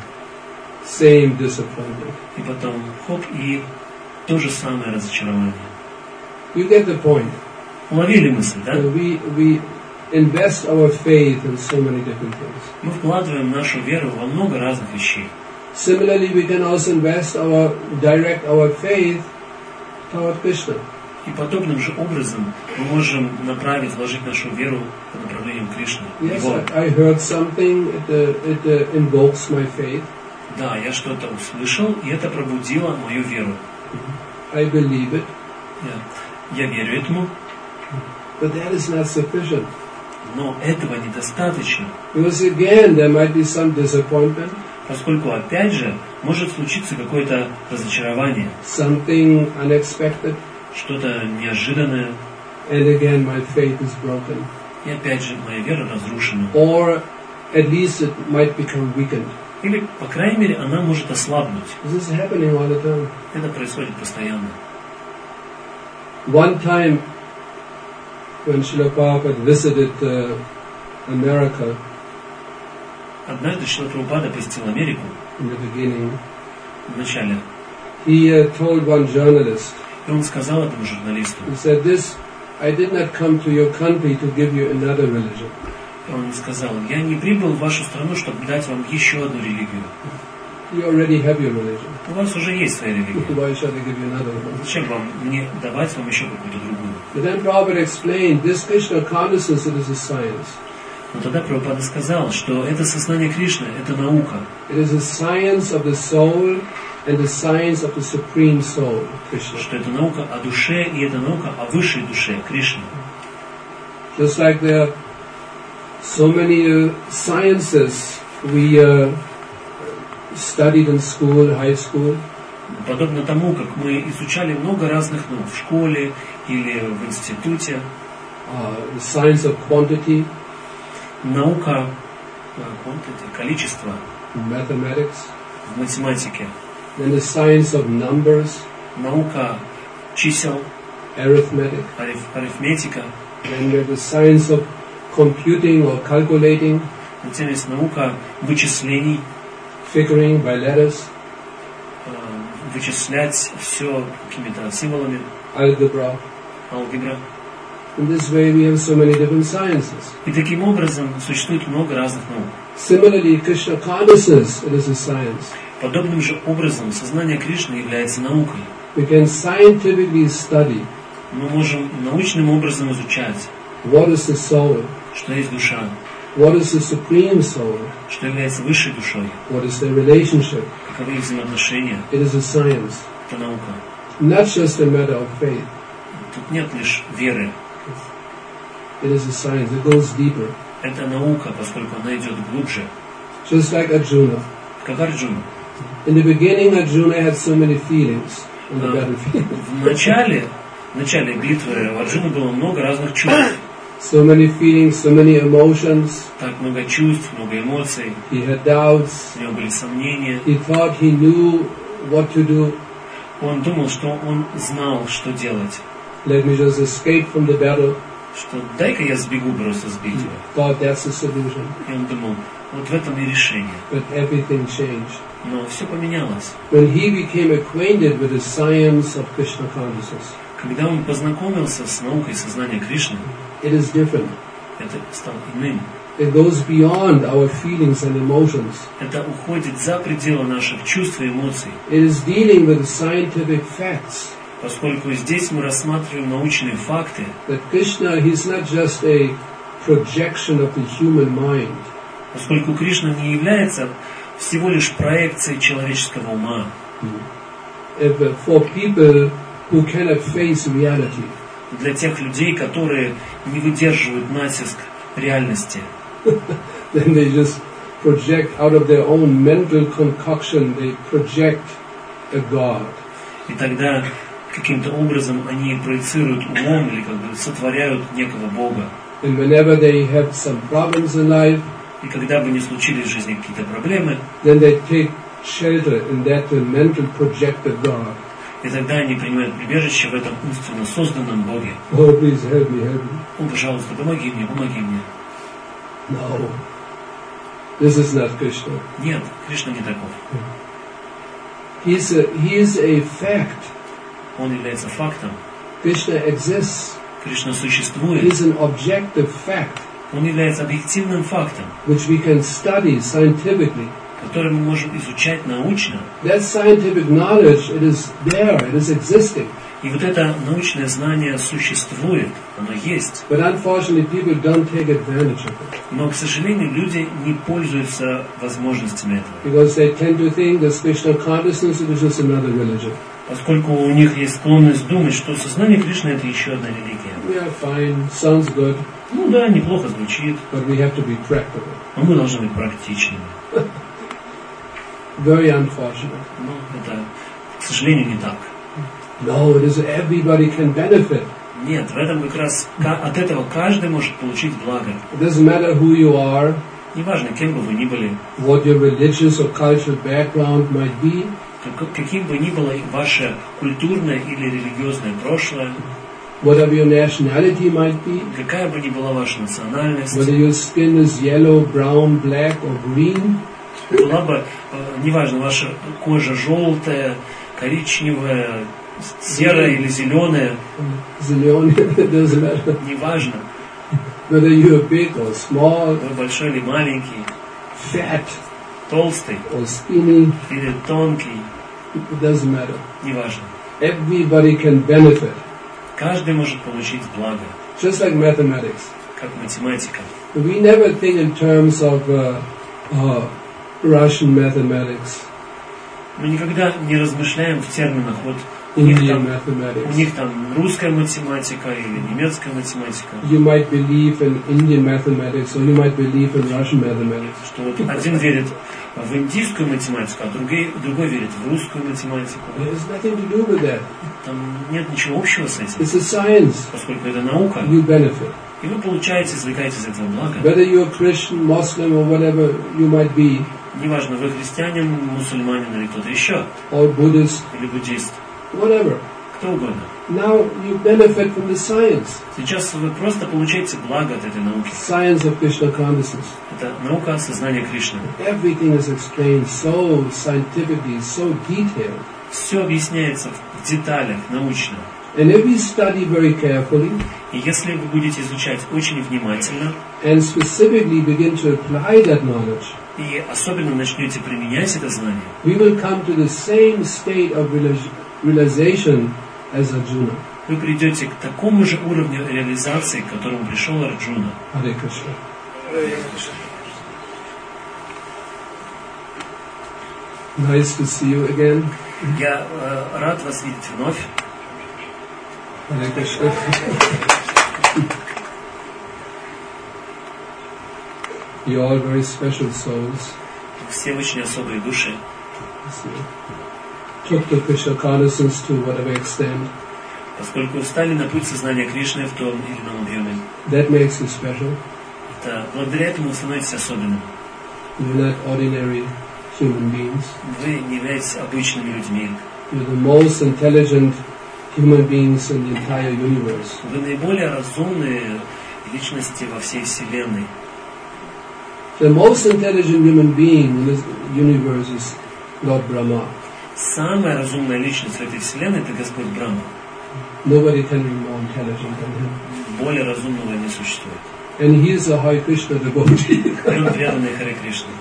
[SPEAKER 2] same disappointment.
[SPEAKER 1] И потом, хоп, и то же самое разочарование.
[SPEAKER 2] You get the point.
[SPEAKER 1] Уловили мысль, да?
[SPEAKER 2] So we invest our faith in so many different things.
[SPEAKER 1] Мы вкладываем нашу веру во много разных вещей.
[SPEAKER 2] Similarly, we can also direct our faith toward Krishna.
[SPEAKER 1] И подобным же образом мы можем вложить нашу веру по направлению к Кришне.
[SPEAKER 2] Yes, I heard something, it invokes my faith.
[SPEAKER 1] Да, я что-то услышал, и это пробудило мою веру.
[SPEAKER 2] I believe it.
[SPEAKER 1] Я верю этому.
[SPEAKER 2] But that is not sufficient.
[SPEAKER 1] Но этого недостаточно.
[SPEAKER 2] Because again, there might be some disappointment.
[SPEAKER 1] Поскольку, опять же, может случиться какое-то разочарование.
[SPEAKER 2] Something unexpected.
[SPEAKER 1] Что-то неожиданное.
[SPEAKER 2] And again, my faith is broken.
[SPEAKER 1] И опять же, моя вера разрушена.
[SPEAKER 2] Or at least it might become weakened.
[SPEAKER 1] Или, по крайней мере, она может ослабнуть.
[SPEAKER 2] This is happening all the time.
[SPEAKER 1] Это происходит постоянно.
[SPEAKER 2] One time, when Srila Prabhupada visited America,
[SPEAKER 1] однажды Шрила Прабхупада посетил Америку.
[SPEAKER 2] In the beginning,
[SPEAKER 1] в начале.
[SPEAKER 2] He told one journalist.
[SPEAKER 1] И он сказал этому журналисту.
[SPEAKER 2] He said, I did not come to your country to give you another religion.
[SPEAKER 1] Он сказал, я не прибыл в вашу страну, чтобы дать вам еще одну религию.
[SPEAKER 2] You already have your religion.
[SPEAKER 1] У вас уже есть своя религия.
[SPEAKER 2] Why should I give you another one?
[SPEAKER 1] Зачем мне давать вам еще какую-то другую?
[SPEAKER 2] But then Prabhupada explained, this Krishna consciousness, it is a science.
[SPEAKER 1] Но тогда Прабхупада сказал, что это сознание Кришны, это наука.
[SPEAKER 2] It is a science of the soul and the science of the supreme soul, Krishna.
[SPEAKER 1] Что это наука о душе, и это наука о высшей душе, Кришне.
[SPEAKER 2] Just like there are so many sciences we studied in school, high school.
[SPEAKER 1] Подобно тому, как мы изучали много разных наук в школе или в институте.
[SPEAKER 2] The science of quantity.
[SPEAKER 1] Наука количества.
[SPEAKER 2] Mathematics.
[SPEAKER 1] В математике.
[SPEAKER 2] Then the science of numbers.
[SPEAKER 1] Наука чисел.
[SPEAKER 2] Arithmetic.
[SPEAKER 1] Арифметика.
[SPEAKER 2] Then there's the science of computing or calculating.
[SPEAKER 1] Затем есть наука вычислений.
[SPEAKER 2] Figuring by letters.
[SPEAKER 1] Вычислять все какими-то символами.
[SPEAKER 2] Algebra.
[SPEAKER 1] Алгебра.
[SPEAKER 2] In this way we have so many different sciences.
[SPEAKER 1] И таким образом существует много разных наук.
[SPEAKER 2] Similarly, Krishna consciousness, it is a science.
[SPEAKER 1] Подобным же образом сознание Кришны является наукой.
[SPEAKER 2] We can scientifically study.
[SPEAKER 1] Мы можем научным образом изучать.
[SPEAKER 2] What is the soul?
[SPEAKER 1] Что есть душа?
[SPEAKER 2] What is the supreme soul?
[SPEAKER 1] Что является высшей душой?
[SPEAKER 2] What is their relationship?
[SPEAKER 1] Каковы их взаимоотношения?
[SPEAKER 2] It is a science.
[SPEAKER 1] Это наука.
[SPEAKER 2] Not just a matter of faith.
[SPEAKER 1] Тут нет лишь веры.
[SPEAKER 2] It is a science. It goes deeper.
[SPEAKER 1] Это наука, поскольку она идет глубже.
[SPEAKER 2] Just like Arjuna.
[SPEAKER 1] Как Арджуна.
[SPEAKER 2] In the beginning, Arjuna had so many feelings on the battlefield.
[SPEAKER 1] В начале битвы у Арджуны было много разных чувств.
[SPEAKER 2] So many feelings, so many emotions.
[SPEAKER 1] Так много чувств, много эмоций.
[SPEAKER 2] He had doubts.
[SPEAKER 1] У него были сомнения.
[SPEAKER 2] He thought he knew what to do.
[SPEAKER 1] Он думал, что он знал, что делать.
[SPEAKER 2] Let me just escape from the battle.
[SPEAKER 1] Что дай-ка я сбегу просто с битвы.
[SPEAKER 2] Thought that's the solution.
[SPEAKER 1] И он думал, вот в этом и решение.
[SPEAKER 2] But everything changed.
[SPEAKER 1] Но все поменялось.
[SPEAKER 2] When he became acquainted with the science of Krishna consciousness,
[SPEAKER 1] Когда он познакомился с наукой сознания Кришны,
[SPEAKER 2] it is different.
[SPEAKER 1] это стало иным.
[SPEAKER 2] It goes beyond our feelings and emotions.
[SPEAKER 1] Это уходит за пределы наших чувств и эмоций.
[SPEAKER 2] It is dealing with scientific facts.
[SPEAKER 1] Поскольку здесь мы рассматриваем научные факты,
[SPEAKER 2] That Krishna, he's not just a projection of the human mind.
[SPEAKER 1] поскольку Кришна не является всего лишь проекцией человеческого ума.
[SPEAKER 2] For people who cannot face reality,
[SPEAKER 1] Для тех людей, которые не выдерживают натиск реальности,
[SPEAKER 2] then they just project out of their own mental concoction, they project a God.
[SPEAKER 1] и тогда каким-то образом они проецируют умом или как бы сотворяют некого Бога.
[SPEAKER 2] And whenever they have some problems in life,
[SPEAKER 1] И когда бы ни случились в жизни какие-то проблемы,
[SPEAKER 2] then they take shelter in that mental projected God.
[SPEAKER 1] и тогда они принимают прибежище в этом умственно созданном Боге.
[SPEAKER 2] Oh, please help me, help me.
[SPEAKER 1] О, пожалуйста, помоги мне, помоги мне.
[SPEAKER 2] No, this is not Krishna.
[SPEAKER 1] Нет, Кришна не таков.
[SPEAKER 2] He is a fact.
[SPEAKER 1] Он является фактом.
[SPEAKER 2] Krishna exists.
[SPEAKER 1] Кришна
[SPEAKER 2] He
[SPEAKER 1] существует.
[SPEAKER 2] is an objective fact
[SPEAKER 1] Он является объективным фактом,
[SPEAKER 2] which we can study scientifically.
[SPEAKER 1] который мы можем изучать научно.
[SPEAKER 2] That scientific knowledge, it is there, it is existing.
[SPEAKER 1] И вот это научное знание существует, оно есть.
[SPEAKER 2] But unfortunately, people don't take advantage of it
[SPEAKER 1] Но, к сожалению, люди не пользуются возможностями этого.
[SPEAKER 2] because they tend to think that Krishna consciousness is just another religion.
[SPEAKER 1] Поскольку у них есть склонность думать, что сознание Кришны — это еще одна религия.
[SPEAKER 2] We are fine, sounds good,
[SPEAKER 1] Ну да, неплохо звучит,
[SPEAKER 2] but we have to be practical.
[SPEAKER 1] но мы должны быть практичными.
[SPEAKER 2] Very unfortunate.
[SPEAKER 1] Но это, к сожалению, не так.
[SPEAKER 2] No, it is everybody can benefit.
[SPEAKER 1] Нет, в этом как раз от этого каждый может получить благо.
[SPEAKER 2] It doesn't matter who you are,
[SPEAKER 1] Неважно, кем бы вы ни были,
[SPEAKER 2] what your religious or cultural background might be,
[SPEAKER 1] каким бы ни было ваше культурное или религиозное прошлое,
[SPEAKER 2] whatever your nationality might be,
[SPEAKER 1] какая бы ни была ваша национальность,
[SPEAKER 2] whether your skin is yellow, brown, black or green,
[SPEAKER 1] была бы, неважно, ваша кожа желтая, коричневая, серая или зеленая,
[SPEAKER 2] zillion, it doesn't matter.
[SPEAKER 1] неважно,
[SPEAKER 2] Whether you're big or small,
[SPEAKER 1] вы большой или маленький,
[SPEAKER 2] fat
[SPEAKER 1] толстый
[SPEAKER 2] or skinny,
[SPEAKER 1] или тонкий,
[SPEAKER 2] it doesn't matter.
[SPEAKER 1] неважно.
[SPEAKER 2] Everybody can benefit.
[SPEAKER 1] Каждый может получить благо,
[SPEAKER 2] Just like mathematics.
[SPEAKER 1] как математика.
[SPEAKER 2] We never think in terms of Russian mathematics,
[SPEAKER 1] Мы никогда не размышляем в терминах, вот у них
[SPEAKER 2] Indian mathematics.
[SPEAKER 1] там русская математика или немецкая математика,
[SPEAKER 2] You might believe in Indian mathematics or you might believe in Russian mathematics.
[SPEAKER 1] что вот один верит в индийскую математику, а другой верит в русскую математику.
[SPEAKER 2] There's nothing to do with that.
[SPEAKER 1] Там нет ничего общего с этим,
[SPEAKER 2] It's a science.
[SPEAKER 1] поскольку это наука,
[SPEAKER 2] You benefit.
[SPEAKER 1] и вы получаете, извлекаете из этого благо.
[SPEAKER 2] Whether you're Christian, Muslim or whatever you might be,
[SPEAKER 1] Неважно, вы христианин, мусульманин или кто-то еще,
[SPEAKER 2] or Buddhist,
[SPEAKER 1] или буддист,
[SPEAKER 2] whatever.
[SPEAKER 1] кто угодно.
[SPEAKER 2] Now you benefit from the science.
[SPEAKER 1] Сейчас вы просто получаете благо от этой науки.
[SPEAKER 2] Science of Krishna consciousness.
[SPEAKER 1] Это наука сознания Кришны.
[SPEAKER 2] Everything is explained so scientifically, so detailed.
[SPEAKER 1] Все объясняется в деталях, научно.
[SPEAKER 2] And if we study very carefully
[SPEAKER 1] И если вы будете изучать очень внимательно,
[SPEAKER 2] and specifically begin to apply that knowledge,
[SPEAKER 1] и особенно начнете применять это знание,
[SPEAKER 2] we will come to the same state of realization as Arjuna.
[SPEAKER 1] вы придете к такому же уровню реализации, к которому пришел Арджуна.
[SPEAKER 2] Hare Krishna. Nice to see you again.
[SPEAKER 1] Я рад вас видеть вновь.
[SPEAKER 2] Hare Krishna. You're all very special souls.
[SPEAKER 1] Все очень особые души.
[SPEAKER 2] took to Krishna consciousness to whatever extent,
[SPEAKER 1] Поскольку встали на путь сознания Кришны в том или ином объеме,
[SPEAKER 2] that makes you special.
[SPEAKER 1] это благодаря этому вы становитесь особенным.
[SPEAKER 2] You're not ordinary human beings.
[SPEAKER 1] Вы не являетесь обычными людьми.
[SPEAKER 2] You're the most intelligent human beings in the entire universe.
[SPEAKER 1] Вы наиболее разумные личности во всей Вселенной.
[SPEAKER 2] The most intelligent human being in this universe is Lord Brahma.
[SPEAKER 1] Самая разумная личность в этой Вселенной – это Господь Брахма.
[SPEAKER 2] Nobody can be more intelligent than him.
[SPEAKER 1] Более разумного не существует.
[SPEAKER 2] And he is a Hare Krishna devotee.
[SPEAKER 1] И он преданный Харе Кришне.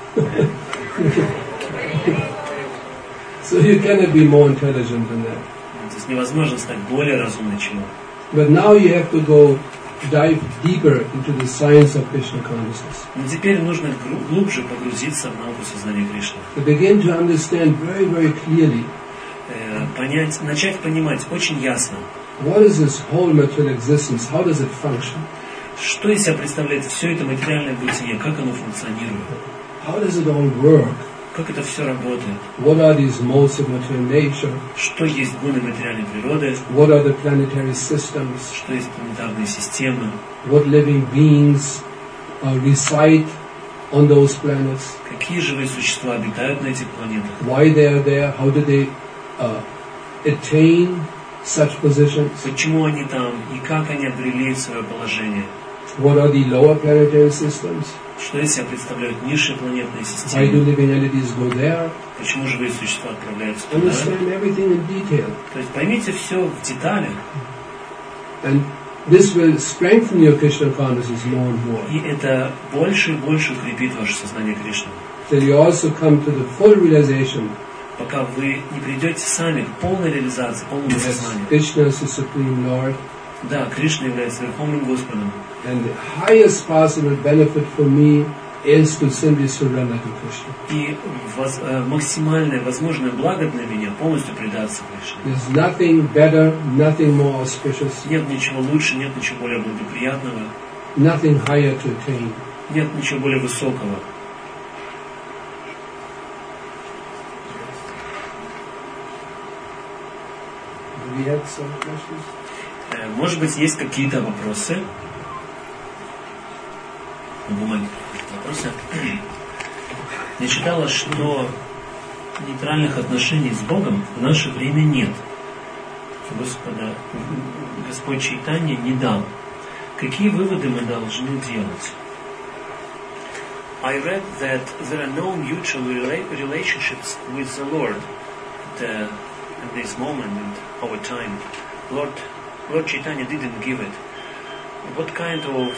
[SPEAKER 2] So you cannot be more intelligent than that.
[SPEAKER 1] То есть невозможно стать более разумным, чем он.
[SPEAKER 2] But now you have to go dive deeper into the science of Krishna consciousness.
[SPEAKER 1] Но теперь нужно глубже погрузиться в науку сознания Кришны.
[SPEAKER 2] To begin to understand very, very clearly
[SPEAKER 1] Начать понимать очень ясно,
[SPEAKER 2] what is this whole material existence, how does it function,
[SPEAKER 1] что из себя представляет все это материальное бытие, как оно функционирует,
[SPEAKER 2] how does it all work,
[SPEAKER 1] как это все работает,
[SPEAKER 2] what are these modes of material nature,
[SPEAKER 1] что есть гуны материальной природы,
[SPEAKER 2] what are the planetary systems,
[SPEAKER 1] что есть планетарные системы,
[SPEAKER 2] what living beings reside on those planets,
[SPEAKER 1] какие живые существа обитают на этих планетах,
[SPEAKER 2] why they are there, how do they attain such positions,
[SPEAKER 1] почему они там и как они обрели свое положение,
[SPEAKER 2] what are the lower planetary systems,
[SPEAKER 1] что из себя представляют низшие планетные
[SPEAKER 2] why do
[SPEAKER 1] системы,
[SPEAKER 2] living entities go there,
[SPEAKER 1] почему живые существа отправляются туда.
[SPEAKER 2] understand everything in detail.
[SPEAKER 1] То есть поймите все в деталях,
[SPEAKER 2] And this will strengthen your Krishna consciousness more and more.
[SPEAKER 1] и это больше и больше укрепит ваше сознание Кришны.
[SPEAKER 2] Till you also come to the full realization
[SPEAKER 1] Пока вы не придете сами к полной реализации, полному
[SPEAKER 2] that
[SPEAKER 1] сознанию.
[SPEAKER 2] Krishna is the Supreme Lord,
[SPEAKER 1] Да, Кришна является Верховным Господом.
[SPEAKER 2] and the highest possible benefit for me is to simply surrender to Krishna.
[SPEAKER 1] И максимальное возможное благо для меня полностью предаться Кришне.
[SPEAKER 2] There's nothing better, nothing more auspicious,
[SPEAKER 1] Нет ничего лучше, нет ничего более благоприятного,
[SPEAKER 2] nothing higher to attain.
[SPEAKER 1] нет ничего более высокого.
[SPEAKER 2] Do we have some questions?
[SPEAKER 1] Может быть, есть какие-то вопросы? На бумаге вопросы. Я читала, что нейтральных отношений с Богом в наше время нет. Господь Чайтанья не дал. Какие выводы мы должны делать? I read that there are no mutual relationships with the Lord in this moment in our time. Lord Chaitanya didn't give it. What kind of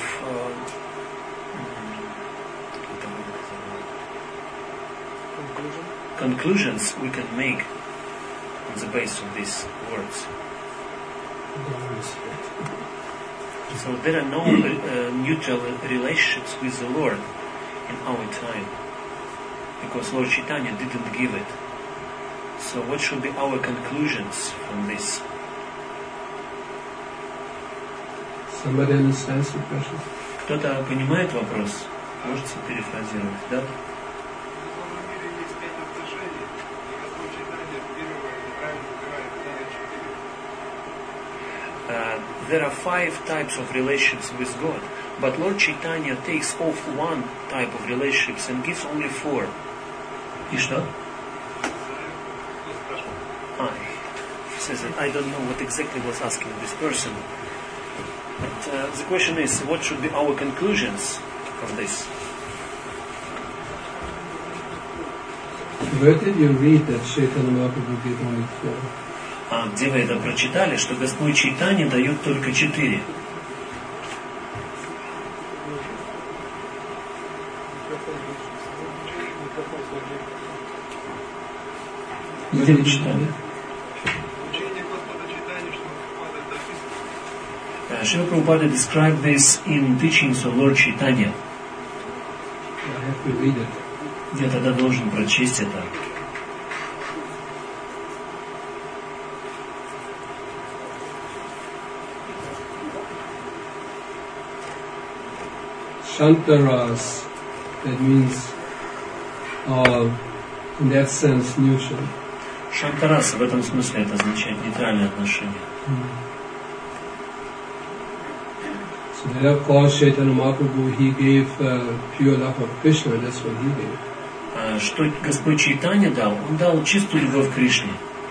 [SPEAKER 1] conclusions we can make on the basis of these words? So there are no mutual relationships with the Lord in our time, because Lord Chaitanya didn't give it. So what should be our conclusions from this?
[SPEAKER 2] Somebody understands the question?
[SPEAKER 1] Кто-то понимает вопрос? Можете перефразировать, да? There are 5 types of relationships with God, but Lord Chaitanya takes off one type of relationships and gives only 4. И что? He says that I don't know what exactly was asking this person. But the question is, what should be our conclusions from this?
[SPEAKER 2] Where did you read that Chaitanya Mahaprabhu gave only 4?
[SPEAKER 1] А где вы это прочитали, что Господь Чайтанья дает только 4? Где вы читали? Шрила Прабхупада described this in teachings of Lord Chaitanya.
[SPEAKER 2] I have to read it.
[SPEAKER 1] Я тогда должен прочесть это.
[SPEAKER 2] Shantaras, that means in that sense, neutral.
[SPEAKER 1] Шантараса в этом смысле это означает нейтральное отношение.
[SPEAKER 2] So that of course Chaitanya Mahaprabhu, he gave pure love of Krishna, that's what he gave.
[SPEAKER 1] Что Господь Чайтанья дал? Он дал чистую любовь к Кришне.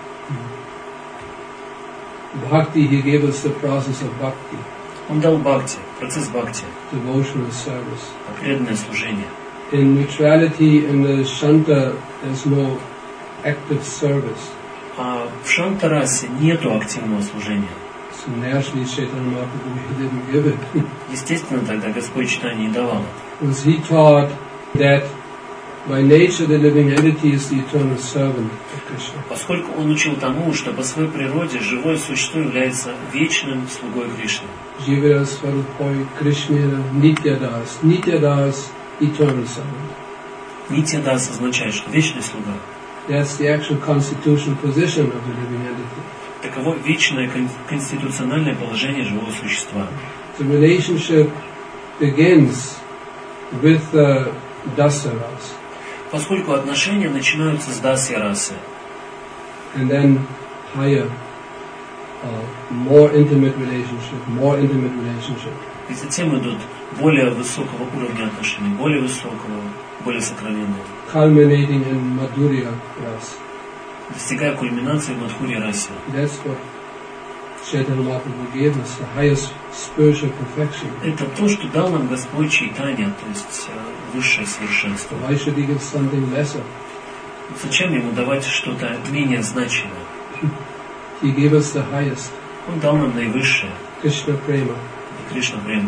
[SPEAKER 2] Bhakti, he gave us the process of bhakti.
[SPEAKER 1] Он дал бхакти, процесс бхакти,
[SPEAKER 2] Devotional service.
[SPEAKER 1] преданное служение.
[SPEAKER 2] In neutrality in the Shanta, there's no active service.
[SPEAKER 1] А в Шантарасе нету активного служения.
[SPEAKER 2] So naturally Chaitanya Mahaprabhu, he didn't give it.
[SPEAKER 1] Естественно, тогда Господь Чайтанья не давал.
[SPEAKER 2] Because he taught that by nature the living entity is the eternal servant of Krishna.
[SPEAKER 1] Поскольку он учил тому, что по своей природе живое существо является вечным слугой Кришны.
[SPEAKER 2] Jivara Svarupoi Krishna Nityadas. Nityadas, eternal servant.
[SPEAKER 1] Нитьядас означает, что вечный слуга.
[SPEAKER 2] That's the actual constitutional position of the living entity.
[SPEAKER 1] Таково вечное конституциональное положение живого существа.
[SPEAKER 2] The relationship begins with dasaras.
[SPEAKER 1] Поскольку отношения начинаются с дасья-расы,
[SPEAKER 2] And then higher, more intimate relationship.
[SPEAKER 1] и затем идут более высокого уровня отношений, более высокого, более сокровенного,
[SPEAKER 2] Culminating in Madhurya ras.
[SPEAKER 1] достигая кульминации в Мадхурья-расе.
[SPEAKER 2] That's what Chaitanya Mahaprabhu gave us, the highest spiritual perfection.
[SPEAKER 1] Это то, что дал нам Господь Чайтанья, то есть высшее совершенство.
[SPEAKER 2] Why should he give something lesser?
[SPEAKER 1] Зачем ему давать что-то менее значимое?
[SPEAKER 2] He gave us the highest,
[SPEAKER 1] Он дал нам наивысшее,
[SPEAKER 2] Krishna Prema.
[SPEAKER 1] Кришна Прему.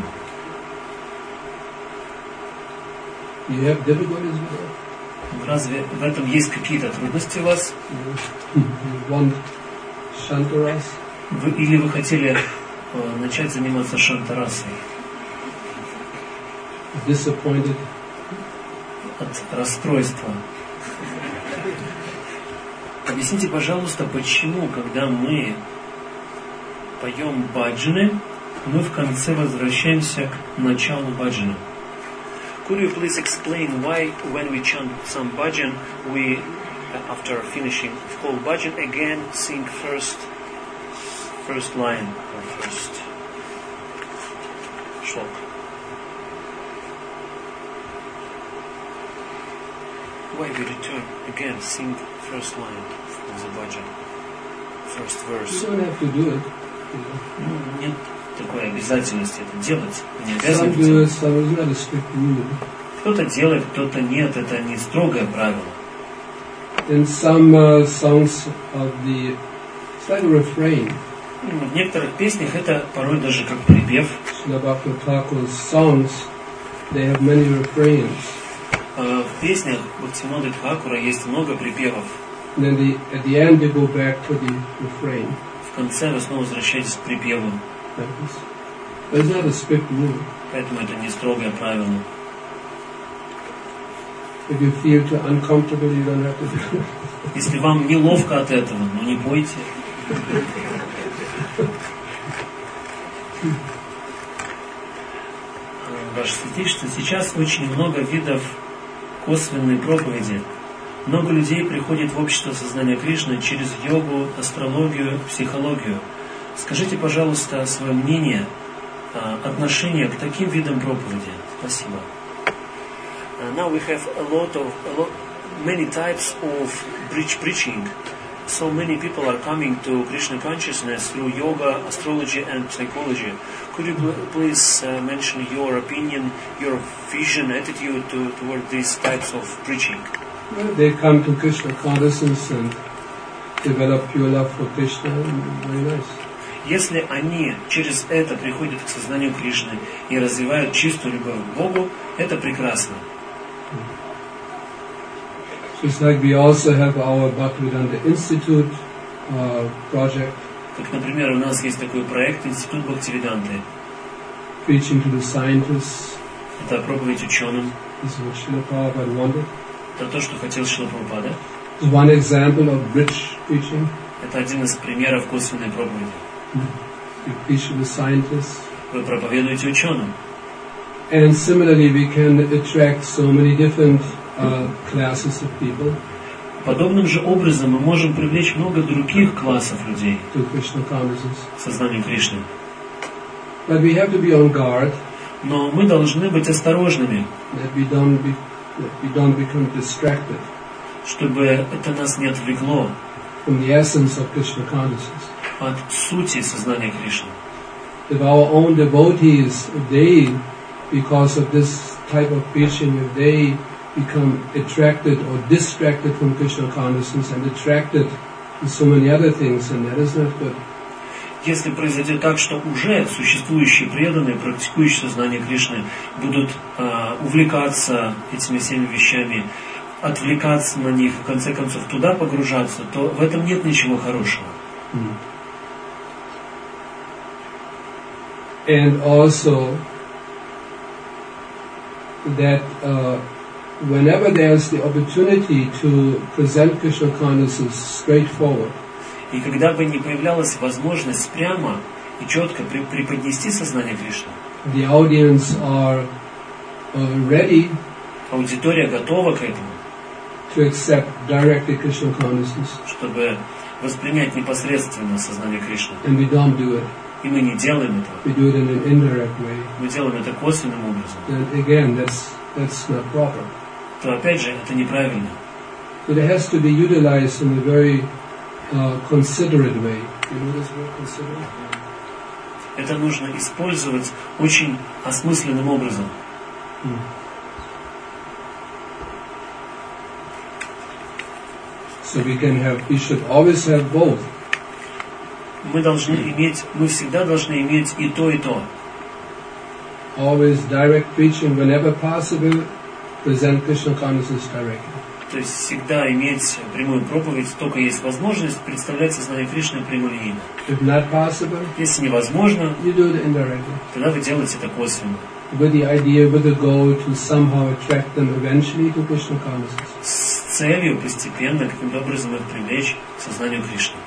[SPEAKER 2] You have difficulties with that?
[SPEAKER 1] Разве в этом есть какие-то трудности у вас?
[SPEAKER 2] You want Shantaras?
[SPEAKER 1] Или вы хотели начать заниматься шантарасой?
[SPEAKER 2] Disappointed?
[SPEAKER 1] От расстройства. Объясните, пожалуйста, почему, когда мы поем баджаны, мы в конце возвращаемся к началу баджаны? Could you please explain why, when we chant some bhajan, we, after finishing whole bhajan, again sing first line or first shlok? Why we return again, sing first line of the bhajan, first verse?
[SPEAKER 2] You don't have to do it.
[SPEAKER 1] Нет такой обязательности это делать. Не
[SPEAKER 2] Some
[SPEAKER 1] обязаны
[SPEAKER 2] do it,
[SPEAKER 1] делать.
[SPEAKER 2] some is not a strict rule.
[SPEAKER 1] Кто-то делает, кто-то нет. Это не строгое правило.
[SPEAKER 2] In some songs of the, it's like a refrain.
[SPEAKER 1] В некоторых песнях это порой даже как припев.
[SPEAKER 2] Srila Bhakti Thakur's songs, they have many refrains.
[SPEAKER 1] В песнях Бхактивинода Тхакура есть много припевов.
[SPEAKER 2] And then at the end they go back to the refrain.
[SPEAKER 1] В конце вы снова возвращаетесь к припеву.
[SPEAKER 2] Like this. But it's not a strict rule.
[SPEAKER 1] Поэтому это не строгое правило.
[SPEAKER 2] If you feel too uncomfortable, you don't have to do it.
[SPEAKER 1] Если вам неловко от этого, ну не пойте. Ваше Святейшество, сейчас очень много видов косвенной проповеди. Много людей приходит в общество сознания Кришны через йогу, астрологию, психологию. Скажите, пожалуйста, свое мнение, отношение к таким видам проповеди. Спасибо. Now we have many types of preaching. So many people are coming to Krishna consciousness through yoga, astrology and psychology. Could you please mention your opinion, your vision, attitude toward these types of preaching?
[SPEAKER 2] Well, they come to Krishna consciousness and develop pure love for Krishna. Very nice.
[SPEAKER 1] Если они через это приходят к сознанию Кришны и развивают чистую любовь к Богу, это прекрасно.
[SPEAKER 2] Just like we also have our Bhaktivedanta Institute project,
[SPEAKER 1] Как, например, у нас есть такой проект Институт Бхактивиданты.
[SPEAKER 2] preaching to the scientists.
[SPEAKER 1] Это проповедь ученым.
[SPEAKER 2] This is what Srila Prabhupada wanted.
[SPEAKER 1] Это то, что хотел Шрила Прабхупада.
[SPEAKER 2] It's one example of rich preaching.
[SPEAKER 1] Это один из примеров косвенной проповеди.
[SPEAKER 2] You preach to the scientists.
[SPEAKER 1] Вы проповедуете ученым.
[SPEAKER 2] And similarly, we can attract so many different classes of people.
[SPEAKER 1] Подобным же образом мы можем привлечь много других классов людей
[SPEAKER 2] to Krishna consciousness.
[SPEAKER 1] к сознанию Кришны.
[SPEAKER 2] But we have to be on guard
[SPEAKER 1] Но мы должны быть осторожными,
[SPEAKER 2] that we don't become distracted
[SPEAKER 1] чтобы это нас не отвлекло
[SPEAKER 2] from the essence of Krishna consciousness.
[SPEAKER 1] от сути сознания Кришны.
[SPEAKER 2] If our own devotees, if they, because of this type of preaching, if they become attracted or distracted from Krishna consciousness and attracted to so many other things, and that is not good.
[SPEAKER 1] Если произойдет так, что уже существующие преданные, практикующие сознание Кришны, будут увлекаться этими всеми вещами, отвлекаться на них, в конце концов туда погружаться, то в этом нет ничего хорошего.
[SPEAKER 2] And also that whenever there's the opportunity to present Krishna consciousness straightforward,
[SPEAKER 1] И когда бы не появлялась возможность прямо и четко преподнести сознание Кришны,
[SPEAKER 2] the audience are ready
[SPEAKER 1] аудитория готова к этому,
[SPEAKER 2] to accept directly Krishna consciousness,
[SPEAKER 1] чтобы воспринять непосредственно сознание Кришны.
[SPEAKER 2] and we don't do it.
[SPEAKER 1] И мы не делаем этого.
[SPEAKER 2] We do it in an indirect way.
[SPEAKER 1] Мы делаем это косвенным образом.
[SPEAKER 2] And again, that's not proper.
[SPEAKER 1] То опять же, это неправильно.
[SPEAKER 2] But it has to be utilized in a very considerate way. You know this word, considerate?
[SPEAKER 1] Это нужно использовать очень осмысленным образом.
[SPEAKER 2] So we should always have both.
[SPEAKER 1] Мы всегда должны иметь и то, и то.
[SPEAKER 2] Always direct preaching whenever possible, present Krishna consciousness directly.
[SPEAKER 1] То есть всегда иметь прямую проповедь, только есть возможность представлять сознание Кришны прямолинейно.
[SPEAKER 2] If not possible,
[SPEAKER 1] Если невозможно,
[SPEAKER 2] you do it indirectly.
[SPEAKER 1] тогда вы делаете это косвенно.
[SPEAKER 2] With the idea, with the goal to somehow attract them eventually to Krishna consciousness.
[SPEAKER 1] С целью постепенно каким-то образом их привлечь к сознанию Кришны.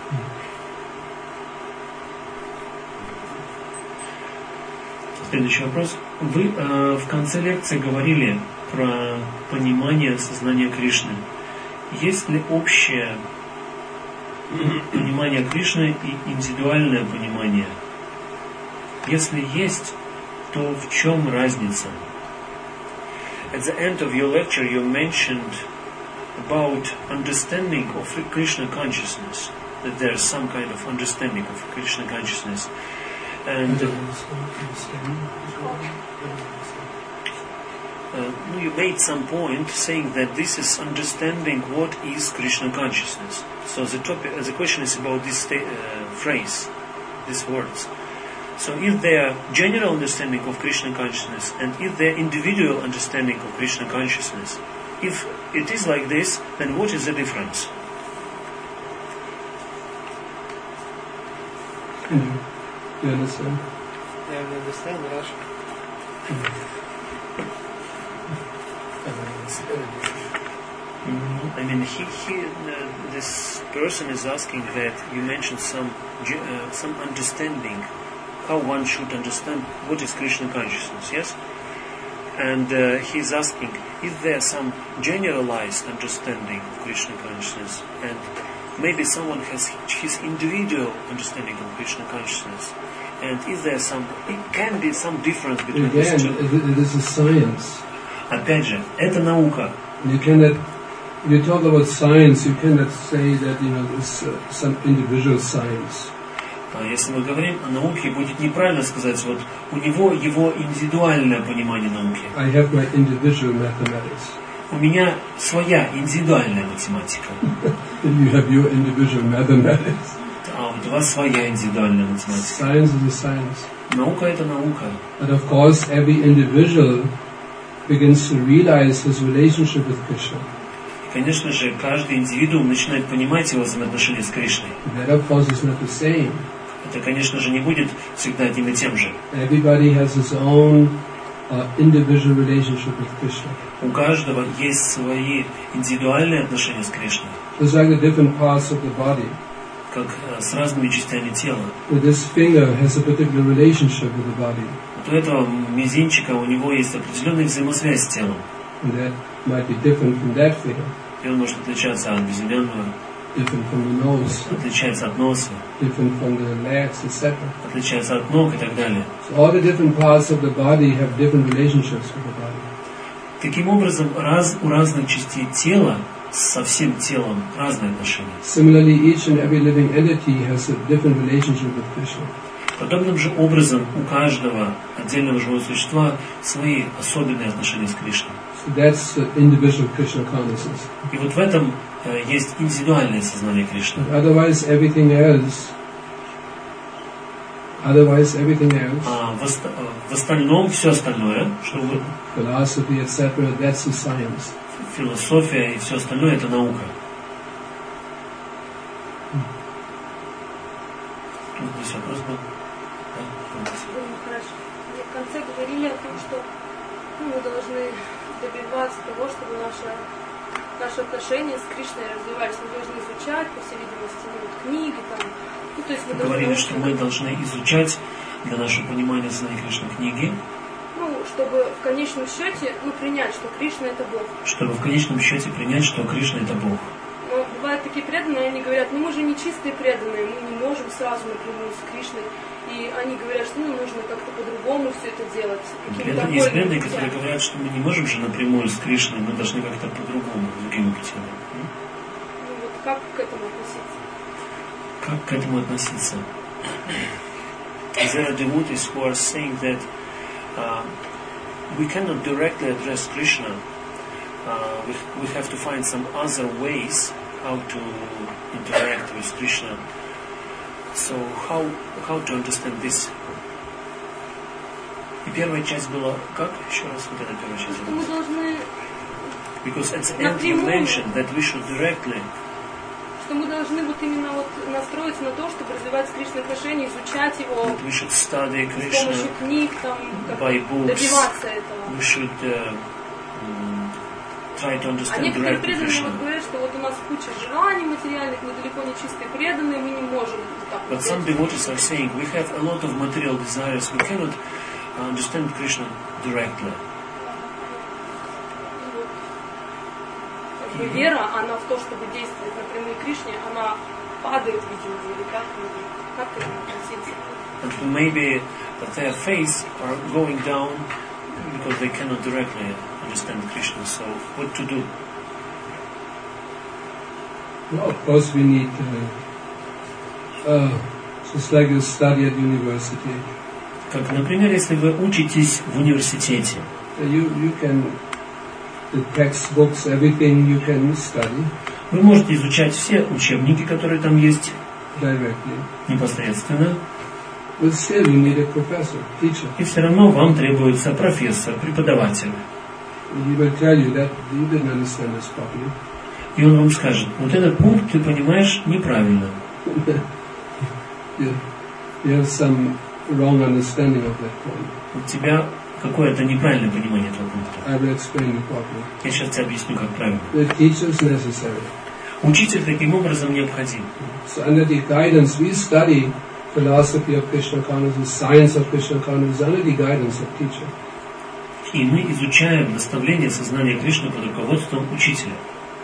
[SPEAKER 1] Следующий вопрос. Вы в конце лекции говорили про понимание сознания Кришны. Есть ли общее понимание Кришны и индивидуальное понимание? Если есть, то в чем разница? At the end of your lecture you mentioned about understanding of Krishna consciousness, that there is some kind of understanding of Krishna consciousness. And you made some point saying that this is understanding what is Krishna consciousness. So the question is about this phrase, these words. So is there general understanding of Krishna consciousness and is there individual understanding of Krishna consciousness? If it is like this, then what is the difference?
[SPEAKER 2] You understand?
[SPEAKER 3] I understand Russian.
[SPEAKER 1] I mean, this person is asking that you mentioned some understanding, how one should understand what is Krishna consciousness, yes? And he's asking, is there some generalized understanding of Krishna consciousness? And maybe someone has his individual understanding of Krishna consciousness. And is there can be some difference between these two?
[SPEAKER 2] Again, it is a science.
[SPEAKER 1] Опять же, это наука.
[SPEAKER 2] If you talk about science, you cannot say that there's some individual science.
[SPEAKER 1] Если мы говорим о науке, будет неправильно сказать, вот у него его индивидуальное понимание науки.
[SPEAKER 2] I have my individual mathematics.
[SPEAKER 1] У меня своя индивидуальная математика.
[SPEAKER 2] You have your individual mathematics.
[SPEAKER 1] А вот у вас своя индивидуальная математика.
[SPEAKER 2] Science is a science.
[SPEAKER 1] Наука это наука.
[SPEAKER 2] But of course, every individual begins to realize his relationship with Krishna.
[SPEAKER 1] Конечно же, каждый индивидуум начинает понимать его взаимоотношения с Кришной.
[SPEAKER 2] That, of course, is not the same.
[SPEAKER 1] Это, конечно же, не будет всегда одним и тем же.
[SPEAKER 2] Everybody has his own individual relationship with Krishna.
[SPEAKER 1] У каждого есть свои индивидуальные отношения с Кришной.
[SPEAKER 2] It's like the different parts of the body.
[SPEAKER 1] Как с разными частями тела.
[SPEAKER 2] This finger has a particular relationship with the body.
[SPEAKER 1] Вот у этого мизинчика у него есть определенная взаимосвязь с телом.
[SPEAKER 2] And that might be different from that finger.
[SPEAKER 1] И он может отличаться от безымянного,
[SPEAKER 2] different from the nose,
[SPEAKER 1] отличается от носа,
[SPEAKER 2] different from the legs, etc.
[SPEAKER 1] отличается от ног и так далее.
[SPEAKER 2] So all the different parts of the body have different relationships with the body.
[SPEAKER 1] Таким образом, у разных частей тела со всем телом разные отношения.
[SPEAKER 2] Similarly, each and every living entity has a different relationship with Krishna.
[SPEAKER 1] Подобным же образом у каждого отдельного живого существа свои особенные отношения с Кришной.
[SPEAKER 2] So that's the individual Krishna consciousness.
[SPEAKER 1] И вот в этом есть индивидуальное сознание Кришны.
[SPEAKER 2] Otherwise, everything else.
[SPEAKER 1] В остальном, все остальное, что угодно,
[SPEAKER 2] philosophy, etc., that's the science.
[SPEAKER 1] Философия и все остальное, это наука. Тут здесь вопрос был.
[SPEAKER 4] Хорошо. Вы в конце говорили о том, что мы должны добиваться того, чтобы наши отношения с Кришной развивались. Мы должны изучать, по всей видимости, книги там. Ну, то есть мы
[SPEAKER 1] говорили, что мы должны изучать для нашего понимания сознания Кришны книги.
[SPEAKER 4] Ну, чтобы в конечном счете, принять, что Кришна это Бог.
[SPEAKER 1] Чтобы в конечном счете принять, что Кришна это Бог.
[SPEAKER 4] Но бывают такие преданные, они говорят, мы же не чистые преданные, мы не можем сразу напрямую с Кришной. И они говорят, что нужно как-то по-другому все это делать.
[SPEAKER 1] Есть преданные, которые говорят, что мы не можем же напрямую с Кришной, мы должны как-то по-другому, другими путями.
[SPEAKER 4] Ну вот как к этому относиться?
[SPEAKER 1] Как к этому относиться? There are devotees who are saying that we cannot directly address Krishna. We have to find some other ways how to interact with Krishna. So how to understand this? И первая часть была как? Еще раз вот эта первая часть.
[SPEAKER 4] Мы должны.
[SPEAKER 1] Because at the end you mentioned that we should directly.
[SPEAKER 4] Что мы должны именно настроиться на то, чтобы развивать Кришна отношения, изучать его с помощью книг, добиваться этого.
[SPEAKER 1] We should try to understand.
[SPEAKER 4] А некоторые преданные говорят, что у нас куча желаний материальных, мы далеко не чистые преданные, мы не можем так.
[SPEAKER 1] But some devotees are saying we have a lot of material desires, we cannot understand Krishna directly.
[SPEAKER 4] Вера, она в то, чтобы действовать напрямую Кришне, она падает, видимо, или как к этому относиться?
[SPEAKER 1] And maybe their faith are going down because they cannot directly understand Krishna. So, what to do?
[SPEAKER 2] Well, of course, we need just like you study at university.
[SPEAKER 1] Как, например, если вы учитесь в университете.
[SPEAKER 2] You can the textbooks, everything you can study.
[SPEAKER 1] Вы можете изучать все учебники, которые там есть,
[SPEAKER 2] directly.
[SPEAKER 1] Непосредственно.
[SPEAKER 2] But still you need a professor, teacher.
[SPEAKER 1] И все равно вам требуется профессор, преподаватель.
[SPEAKER 2] He will tell you that you didn't understand this properly.
[SPEAKER 1] И он вам скажет, вот этот пункт ты понимаешь неправильно.
[SPEAKER 2] You have some wrong understanding of that point.
[SPEAKER 1] У тебя какое-то неправильное понимание этого пункта.
[SPEAKER 2] I will explain it properly.
[SPEAKER 1] Я сейчас тебе объясню, как правильно.
[SPEAKER 2] The teacher is necessary.
[SPEAKER 1] Учитель таким образом необходим.
[SPEAKER 2] So under the guidance we study philosophy of Krishna consciousness, science of Krishna consciousness, under the guidance of teacher.
[SPEAKER 1] И мы изучаем наставление сознания Кришны под руководством учителя.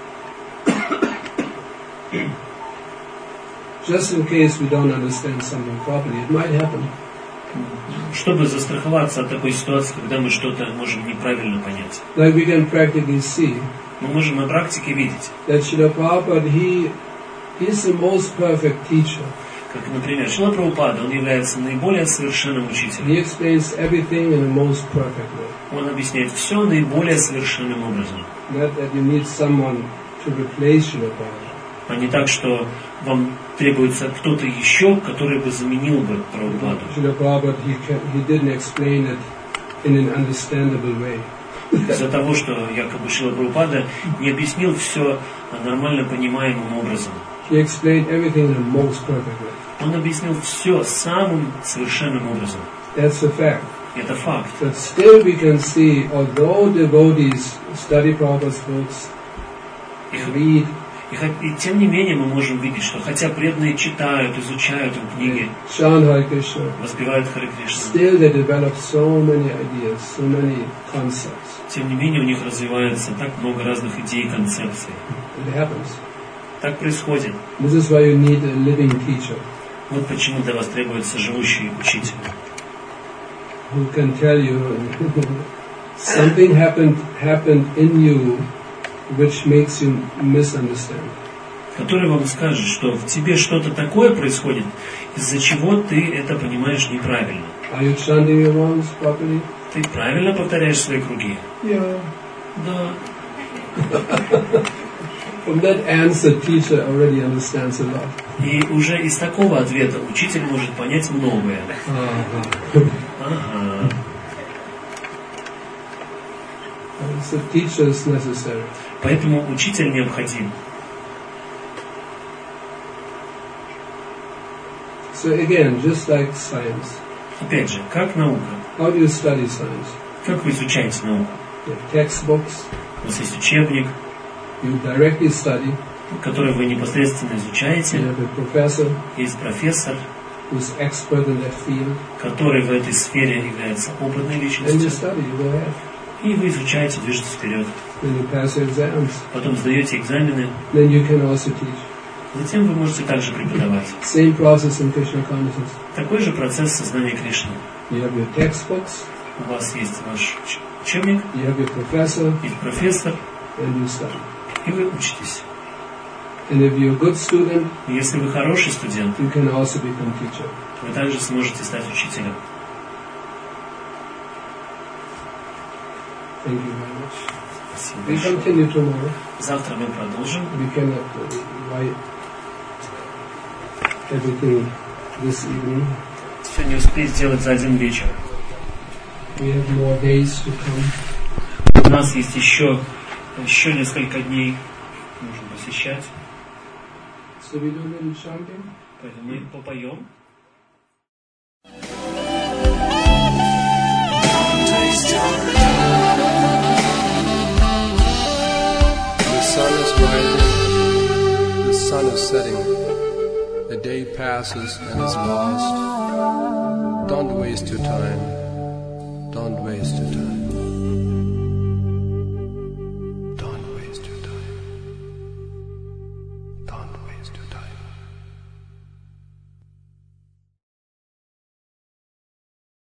[SPEAKER 2] Just in case we don't understand something properly, it might happen.
[SPEAKER 1] Чтобы застраховаться от такой ситуации, когда мы что-то можем неправильно понять.
[SPEAKER 2] Like we can practically see.
[SPEAKER 1] Мы можем на практике видеть.
[SPEAKER 2] That Srila Prabhupada, he is the most perfect teacher.
[SPEAKER 1] Как, например, Шрила Прабхупада, он является наиболее совершенным учителем.
[SPEAKER 2] He explains everything in the most perfect way.
[SPEAKER 1] Он объясняет все наиболее совершенным образом.
[SPEAKER 2] Not that you need someone to replace Srila Prabhupada.
[SPEAKER 1] А не так, что вам требуется кто-то еще, который бы заменил бы Прабхупаду.
[SPEAKER 2] Srila Prabhupada, he didn't explain it in an understandable way.
[SPEAKER 1] Из-за того, что якобы Шрила Прабхупада не объяснил все нормально понимаемым образом.
[SPEAKER 2] He explained everything in the most perfect way.
[SPEAKER 1] Он объяснил все самым совершенным образом.
[SPEAKER 2] That's a fact.
[SPEAKER 1] Это факт.
[SPEAKER 2] But still we can see, although devotees study Prabhupada's books, read,
[SPEAKER 1] И тем не менее мы можем видеть, что хотя преданные читают, изучают книги,
[SPEAKER 2] chant Hare Krishna,
[SPEAKER 1] воспевают Харе Кришна,
[SPEAKER 2] still they develop so many ideas, so many concepts.
[SPEAKER 1] тем не менее у них развивается так много разных идей и концепций.
[SPEAKER 2] It happens.
[SPEAKER 1] Так происходит.
[SPEAKER 2] This is why you need a living teacher
[SPEAKER 1] Вот почему для вас требуется живущий учитель,
[SPEAKER 2] who can tell you something happened in you which makes you misunderstand.
[SPEAKER 1] который вам скажет, что в тебе что-то такое происходит, из-за чего ты это понимаешь неправильно.
[SPEAKER 2] Are you chanting your rounds properly?
[SPEAKER 1] Ты правильно повторяешь свои круги?
[SPEAKER 2] Yeah.
[SPEAKER 1] Да.
[SPEAKER 2] From that answer, teacher already understands a lot.
[SPEAKER 1] И уже из такого ответа учитель может понять многое. Ага.
[SPEAKER 2] So teacher is necessary.
[SPEAKER 1] Поэтому учитель необходим.
[SPEAKER 2] So again, just like science.
[SPEAKER 1] Опять же, как наука.
[SPEAKER 2] How do you study science?
[SPEAKER 1] Как вы изучаете науку?
[SPEAKER 2] You have textbooks,
[SPEAKER 1] У вас есть учебник,
[SPEAKER 2] you directly study,
[SPEAKER 1] который вы непосредственно
[SPEAKER 2] you
[SPEAKER 1] изучаете.
[SPEAKER 2] have a professor
[SPEAKER 1] Есть профессор,
[SPEAKER 2] who's expert in that field,
[SPEAKER 1] который в этой сфере является опытной
[SPEAKER 2] and you
[SPEAKER 1] личностью.
[SPEAKER 2] study, you go ahead.
[SPEAKER 1] И вы изучаете, движетесь вперед.
[SPEAKER 2] Then you pass your exams.
[SPEAKER 1] Потом сдаете экзамены.
[SPEAKER 2] Then you can also teach.
[SPEAKER 1] Затем вы можете также преподавать.
[SPEAKER 2] Same process in Krishna consciousness.
[SPEAKER 1] Такой же процесс сознания Кришны.
[SPEAKER 2] You have your textbooks,
[SPEAKER 1] У вас есть ваш учебник,
[SPEAKER 2] you have your professor,
[SPEAKER 1] есть профессор,
[SPEAKER 2] and you study.
[SPEAKER 1] и вы учитесь.
[SPEAKER 2] And if you're a good student,
[SPEAKER 1] И если вы хороший студент,
[SPEAKER 2] you can also become teacher.
[SPEAKER 1] вы также сможете стать учителем.
[SPEAKER 2] Thank you very much.
[SPEAKER 1] Спасибо
[SPEAKER 2] We
[SPEAKER 1] большое.
[SPEAKER 2] continue tomorrow.
[SPEAKER 1] Завтра мы продолжим.
[SPEAKER 2] We cannot write everything this evening.
[SPEAKER 1] Все не успеть сделать за один вечер.
[SPEAKER 2] We have more days to come.
[SPEAKER 1] У нас есть еще несколько дней, нужно посещать.
[SPEAKER 2] So we do a little chanting.
[SPEAKER 1] Поэтому мы попоем.
[SPEAKER 5] The sun is rising, the sun is setting, the day passes and is lost. Don't waste your time, don't waste it.